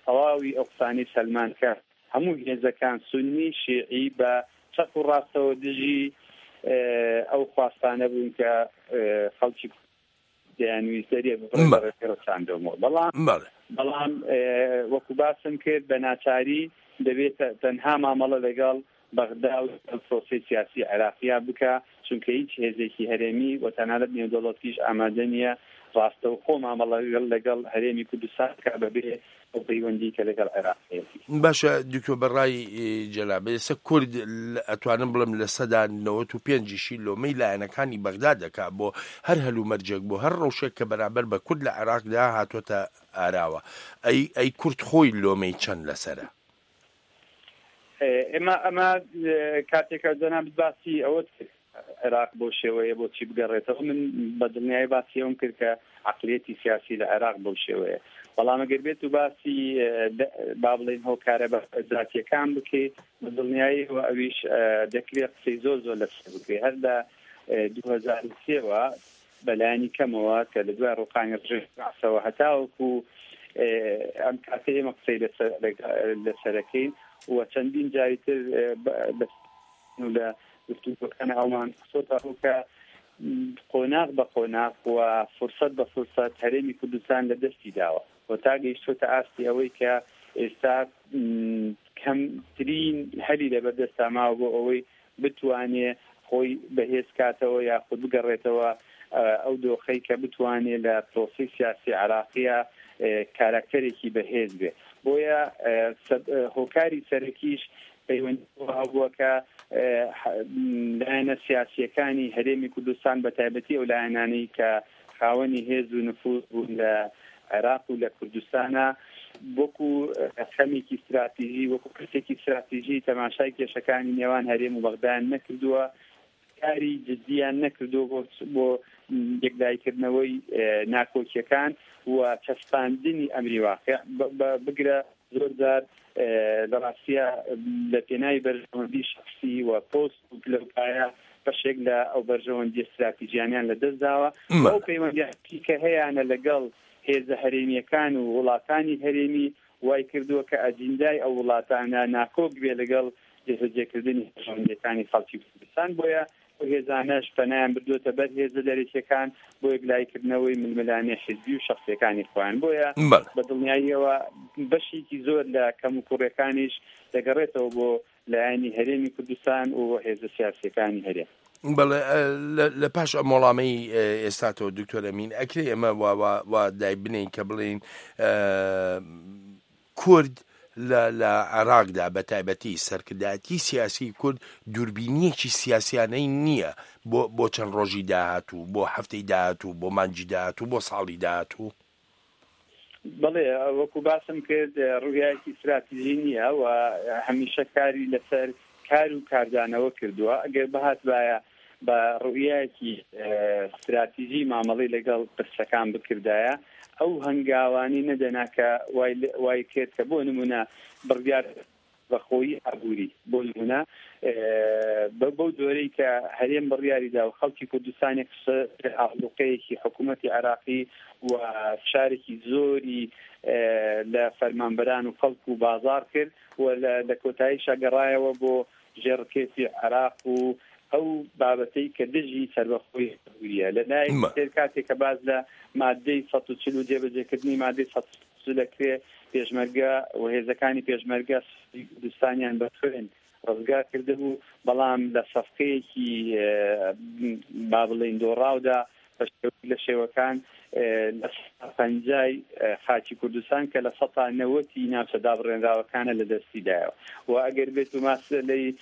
تەواوی ئەو قسانەی سەلمان کرد هەموو هێزەکان سونی شیعی بە چەق و ڕاستەوە دژی ئەو خواستانە بوون کە خەڵکی دەیانویستەریە بڕێڕەچاندەوە بەڵام وەکو باسم کرد بە ناچاری دەبێت تەنها مامەڵە لەگەڵ بەغدا و پرۆسی سیاسی عێراقیا بکە چونکە هیچ هێزێکی هەرێمی و تەنانەت نێودەوڵەتیش ئامادە نییە ڕاستە و خۆ مامەڵە لەگەڵ هەرێمی کوردستان کە بەبێ ئەو پەیوەندی کە لەگەڵ عێراقیەتی. باشە دکتۆر بەڕای جەلابێ ئێستا کورد ئەتوانم بڵم لە سەدا 95 لۆمەی لایەنەکانی بەغدا دەکا بۆ هەر هەلو مەرجێک بۆ هەر ڕەوشێک کە بەرامبەر بە کورد لە عێراقدا هاتوۆتە ئاراوە ئەی کورد خۆی لۆمەی چەند لەسەرە؟ ئەمە کاتێکە جەناب باسی ئەوە عێراق بۆ شێوەیە بۆچی بگەڕێتەوە من بە دڵنیایی باسی ئەوم کرد کە عەقلیەتی سیاسی لە عێراق بۆ شێوەیە بەڵام ئەگەر بێت و باسی با بڵێن هۆکارە بەزاتیەکان بکەیت بە دڵنیایی و ئەویش دەکرێت قسەی زۆر لەسەر بکەیت هەر لە 2003ەوە بەلایانی کەمەوە کە لە دوای ڕۆقانی ڕژێکەوە هەتاوەکو ئەم کاتێ ئێمە قسەی لەسەرەکەین و چەندین جاریتر لە گفتوگۆکانە ئەومان قسۆتە کە قۆناغ بە قۆناغ و فرسەت بە فرسەت هەرێمی کوردستان لە دەستی داوە و تا گەیشتۆتە ئاستی ئەوەی کە ئێستا کەمترین هەلی لەبەردەستا ماوە بۆ ئەوەی بتوانێت خۆی بەهێز کاتەوە یاخود بگەڕێتەوە ئەو دۆخەی کە بتوانێت لە پرۆسی سیاسی عێراقیە کاراکتەرێکی بەهێز بێ بۆیە هۆکاری سەرەکیش پەیوەندی بووە کە لایەنە سیاسیەکانی هەرێمی کوردستان بە تایبەتی ئەو لایەنانەی کە خاوەنی هێز و نفوذ بوون لە عێراق و لە کوردستانە وەکو خەمێکی استراتیژی وەکو کەسێکی استراتیژی تەماشای کێشەکانی نێوان هەرێم و بەغدایان نەکردووە کاری جدیان نەکردووە بۆ یەکلایکردنەوەی ناکۆکیەکان و چەسپاندنی ئەمری واقع بگرە زۆر جار لە ڕاستیە لە پێناوی بەرژەوەندی شخصی و پۆست و لەوکایە بەشێک لە ئەو بەرژەوەندی استراتیژیانیان لەدەستداوە ئەو پەیوەندی کە هەیەیانە لەگەڵ هێزە هەرێمیەکان و وڵاتانی هەرێمی وای کردووە کە ئەجیندای ئەو وڵاتانە ناکۆک بێ لەگەڵ جێبەجێکردنی بەرژەوەندیەکانی خەڵکی کوردستان بۆیە هێزانەش پەنایان بردووەتە بەر هێزە دەرەکیەکان بۆ یەکلایکردنەوەی ململانێ حیزبی و شەخصیەکانی خۆیان بۆیە بە دڵنیاییەوە بەشێکی زۆر لە کەم و کوڕەکانیش دەگەڕێتەوە بۆ لایەنی هەرێمی کوردستان و هێزە سیاسیەکانی هەرێم. بەڵێ لە پاش ئەم وەڵامەی ئێستاتەوە دکتۆر ئەمین ئەکرێ ئەمە وا دای بنین کە بڵین کورد لە عێراقدا بە تایبەتی سەرکردایەتی سیاسی کورد دووربینیەکی سیاسیانەی نییە بۆ چەند ڕۆژی داهاتوو بۆ هەفتەی داهاتوو بۆ مانجی داهاتوو بۆ ساڵی داهاتوو. بەڵێ وەکو باسم کرد ڕوویایەکی استراتیژی نییە و هەمیشە کاری لەسەر کار و کاردانەوە کردووە ئەگەر بەهات وایە بە ڕوویایەکی استراتیژی مامەڵی لەگەڵ پرسەکان بکردایە ئەو هەنگاوانی نەدەنا کە وای کرد کە بۆ نمونە بڕیار بەخۆیی ئابووری بۆ نمونە بەو جۆرەی کە هەرێم بڕیاریدا و خەڵکی کوردستانی ئاڵوقەیەکی حکوومەتی عێراقی و شارێکی زۆری لە فەرمانبەران و خەڵک و بازار کرد و لە کۆتایی شاگەڕایەوە بۆ ژێڕکێتی عێراق و ئەو بابەتەی کە دژی سەربەخۆی هەبووریە لە لای تر کاتێک کە باز لە مادەی 140 جێبەجێکردنی مادەی 140 دەکرێت پێشمەرگە و هێزەکانی پێشمەرگە کوردستانیان بە خوێن ڕزگار کرده بوو بەڵام لە سەفقەیەکی با بڵێن دۆڕاودا لە شێوەکان لە پەنجای خاچی کوردستان کە لە 90 ناوچەدا بڕێنراوەکانە لە دەستیدایەوە و ئەگەر بێت و ماس لەی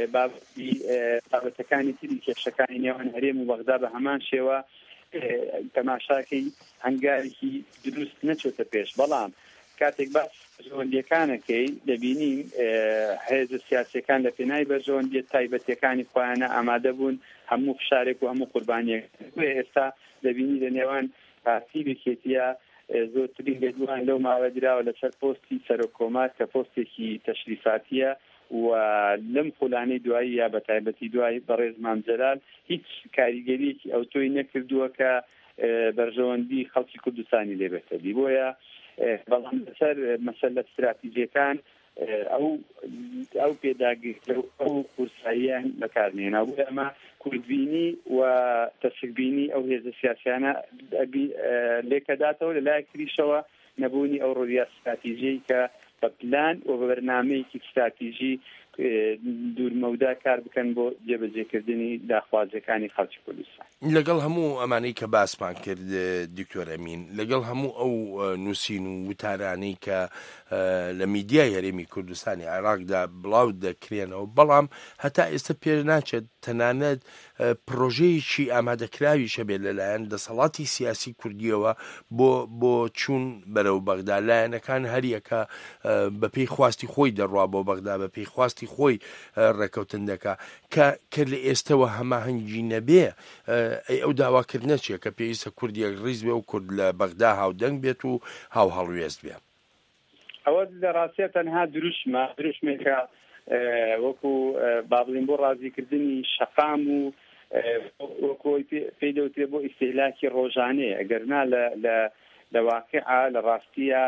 بابەتەکانی تری کێشەکانی نێوان هەرێم و بەغدا بە هەمان شێوە تەماشاکەی هەنگارێکی دروست نەچۆتە پێش بەڵام کاتێک باس بەرژەوەندیەکانەکەی دەبینیم هێزە سیاسیەکان لە پێناوی بەرژەوەندیە تایبەتیەکانی خۆیانە ئامادە بوون هەموو فشارێک و هەموو قوربانیەک ئێستا دەبینی لە نێوان پارتی بکێتیە زۆرترین بێدوان لەو ماوە دراوە لەسەر پۆستی سەرۆکۆمار کە پۆستێکی تەشریفاتیە و لەم خولانەی دوایی یا بە تایبەتی دوای بەڕێز مام جەلال هیچ کاریگەریەکی ئەوتۆی نەکردووە کە بەرژەوەندی خەڵکی کوردستانی لێبێتەبی بۆیە بەڵام لەسەر مەسەلە استراتیژیەکان ئەو پێداگیر ئەو قورساییان بەکارمێنا بۆ ئەمە کوردبینی و تەشکبینی ئەو هێزە سیاسیانە لێکەداتەوە لە لای تریشەوە نەبوونی ئەو ڕۆیە استراتیژی کە بە پلان و بە بەرنامەیەکی استراتیژی دوورمەودا کار بکەن بۆ جێبەجێکردنی داخوازەکانی خەڵکی کوردستان. لەگەڵ هەموو ئەمانەی کە باسمان کرد دکتۆر ئەمین، لەگەڵ هەموو ئەو نووسین و وتارانەی کە لە میدیای هەرێمی کوردستانی عێراقدا بڵاو دەکرێنەوە، بەڵام هەتا ئێستا پێ ناچێت تەنانەت پرۆژەیەکی ئامادەکراوی شەبێت لەلایەن دەسەڵاتی سیاسی کوردیەوە بۆ چوون بەرەو بەغدا. لایەنەکان هەریەکە بە پێی خواستی خۆی دەڕوا بۆ بەغدا، بە پێی خواستی خۆی ڕێکەوتن دەکا کە لە ئێستەوە هەماهەنگی نەبێ ئەو داواکردنە چیە کە پێویستە کوردیەک ڕیز بێ و کورد لە بەغدا هاودەنگ بێت و هاو هەڵوێست بێ. ئەوە لە ڕاستیە تەنها دروشمێکە وەکو بابڵین بۆ ڕازیکردنی شەقام و وەکۆی پێی دەوترێت بۆ ئیستیهلاکی ڕۆژانەیە، ئەگەرنا لە واقعە لە ڕاستیە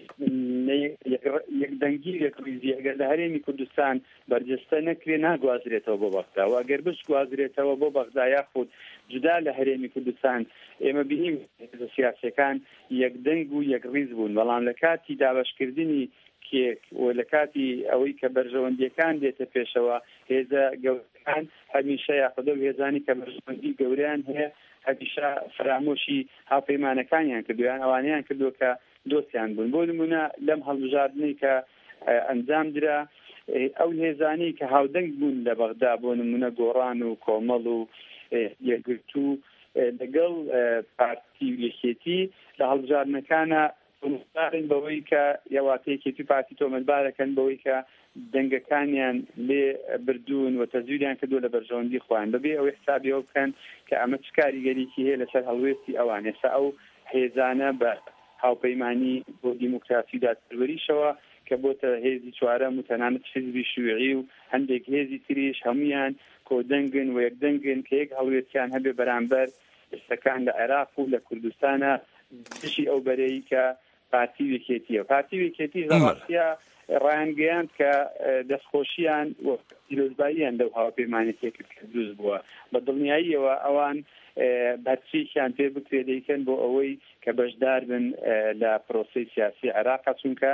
یەکدەنگی یەکڕیزی ئەگەر لە هەرێمی کوردستان بەرجەستە نەکرێ ناگوازرێتەوە بۆ بەغدا، و ئەگەر بشگوازرێتەوە بۆ بەغدا یاخود جودا لە هەرێمی کوردستان ئێمە بینیم سیاسەکان یەکدەنگ و یەکڕیز بوون، بەڵام لە کاتی دابەشکردنی کێک و لە کاتی ئەوەی کە بەرژەوەندیەکان دێتە پێشەوە هێزە گەورەکان هەمیشە یاخودە و هێزانی کە بەرژەوەندی گەوریان هەیە هەمیشە فرامۆشی هاوپەیمانەکانیان کردویان، ئەوانیان کردووە کە دۆستیان بوون. بۆ نمونە لەم هەڵبژاردنەی کە ئەنجام درا ئەو هێزانی کە هاودەنگ بوون لە بەغدا، بۆ نمونە گۆڕان و کۆمەڵ و یەکگرتو لەگەڵ پارتی یەکێتی لە هەڵبژاردنەکانە تۆمەتبارن بەوەی کە یاواتەیەکێتی پارتی تۆمەتبارەکەن بەوەی کە دەنگەکانیان لێ بردوون و تەزویریان کردووە لە بەرژەوەندی خۆیان، بەبێ ئەوەی حسابیەوە بکەن کە ئەمە چ کاریگەریکی هەیە لەسەر هەڵوێستی ئەوان. ئێستا ئەو هێزانە بە هاوپەیمانی بۆ دیموکراسی و دادپەروەریشەوە کە بۆتە هێزی چوارەم و تەنانەت حیزبی شیوعی و هەندێک هێزی تریش هەمویان کۆدەنگن و یەکدەنگن کە یەک هەڵوێستیان هەبێ بەرامبەر ئێستەکان لە عێراق و لە کوردستانە دشی ئەو بەرەی کە پارتی وێکێتیە. پارتی وێکێتی ڕاستیە ڕایانگەیان کە دەستخۆشییان و پیرۆزباییان لەو هاوپەیمانێتێک دروست بووە، بە دڵنیاییەوە ئەوان بەرچێکیان پێ بکرێ دەیکەن بۆ ئەوەی کە بەشدار بن لە پرۆسەی سیاسی عێراق، چونکە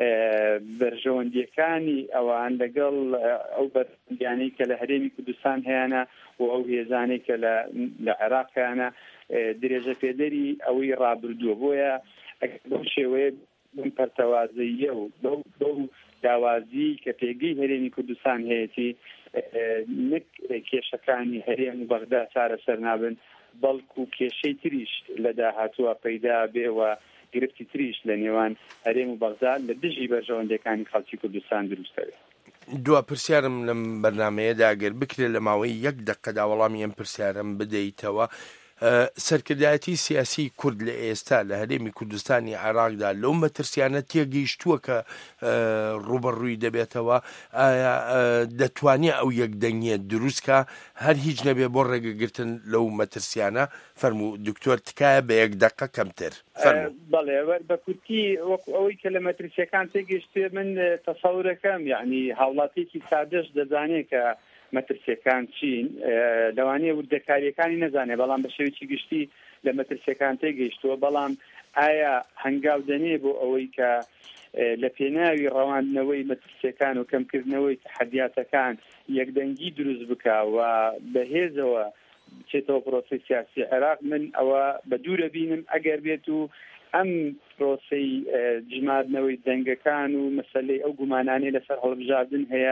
بەرژەوەندیەکانی ئەوان لەگەڵ ئەو بەرژەوەندیانەی کە لە هەرێمی کوردستان هەیەە و ئەو هێزانەی کە لە عێراق هەیەە درێژە پێدەری ئەوەی ڕابردووە. بۆیە بەو شێوەیە پەرتەوازیە و بەو داوازی کە پێگەی هەرێمی کوردستان هەیەی نەک کێشەکانی هەرێم و بەغدا چارەسەر نابن، بەڵکو کێشەی تریش لە داهاتووە پەیدا بێەوە گرفتی تریش لە نێوان هەرێم و بەغدا لە دژی بەرژەوەندەکانی خەڵکی کوردستان دروستەوێت. دوا پرسیارم لەم بەرنامەیەدا گەر بکرێت لە ماوەی 1 دقەدا وەڵامی ئەم پرسیارم بدەیتەوە، سەرکردایەتی سیاسی کورد لە ئێستا لە هەرێمی کوردستانی عێراقدا لەو مەترسیانە تێگەیشتووە کە ڕوبەڕووی دەبێتەوە، ئایا دەتوانێت ئەو یەکدەنگیە دروستکە هەر هیچ نەبێ بۆ ڕێگەگرتن لەو مەترسیانە؟ فەرموو دکتۆر تکایە بە 1 دقە کەمتر. بەڵێ بە کورتی وەکو ئەوەی کە لە مەترسیەکان تێگەیشتێ من تەسەورەکەم، یعنی هاوڵاتێکی سادەش دەزانێت کە مەترسیەکان چین، لەوانەیە وردەکاریەکانی نەزانێ، بەڵام بە شێوەیەکی گشتی لە مەترسیەکان تێگەیشتووە. بەڵام ئایا هەنگاو دەنێ بۆ ئەوەی کە لە پێناوی ڕەواندنەوەی مەترسیەکان و کەمکردنەوەی تەحەدیاتەکان یەکدەنگی دروست بکە و بەهێزەوە بچێتەوە پرۆسەی سیاسی عێراق؟ من ئەوە بە دوورە بینم ئەگەر بێت و ئەم پرۆسەی جماردنەوەی دەنگەکان و مەسەلەی ئەو گومانانەی لەسەر هەڵبژاردن هەیە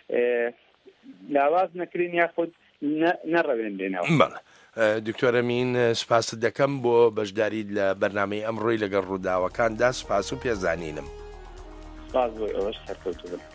لاواز نەکرین یاخود نەڕەوێن بێنەوە. دکتۆر ئەمین، سپاست دەکەم بۆ بەشداریت لە بەرنامەی ئەمڕۆی لەگەڵ ڕووداوەکاندا. سپاس و پێزانینم. سپاس بۆ ئەوەش سەرکەوتوو بن.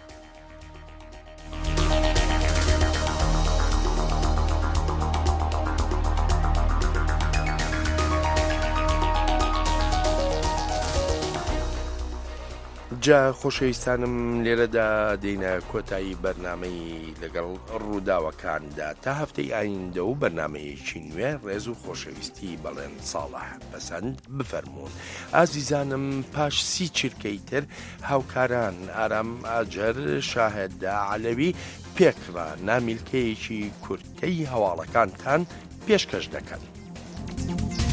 جا خۆشەویستانم لێرەدا دێنە کۆتایی بەرنامەی لەگەڵ ڕووداوەکاندا تا هەفتەی ئایندە و بەرنمەیەکی نوێ ڕێز و خۆشەویستی بەڵێن ساڵح بەسەند بفەرمونون. ئازیزانم پاش 30 چرکەی تر هاوکاران ئارام ئاجەر شاهێددا عەلەوی پێکڕا نامیلکەیەکی کورتەی هەواڵەکانتان پێشکەش دەکەن.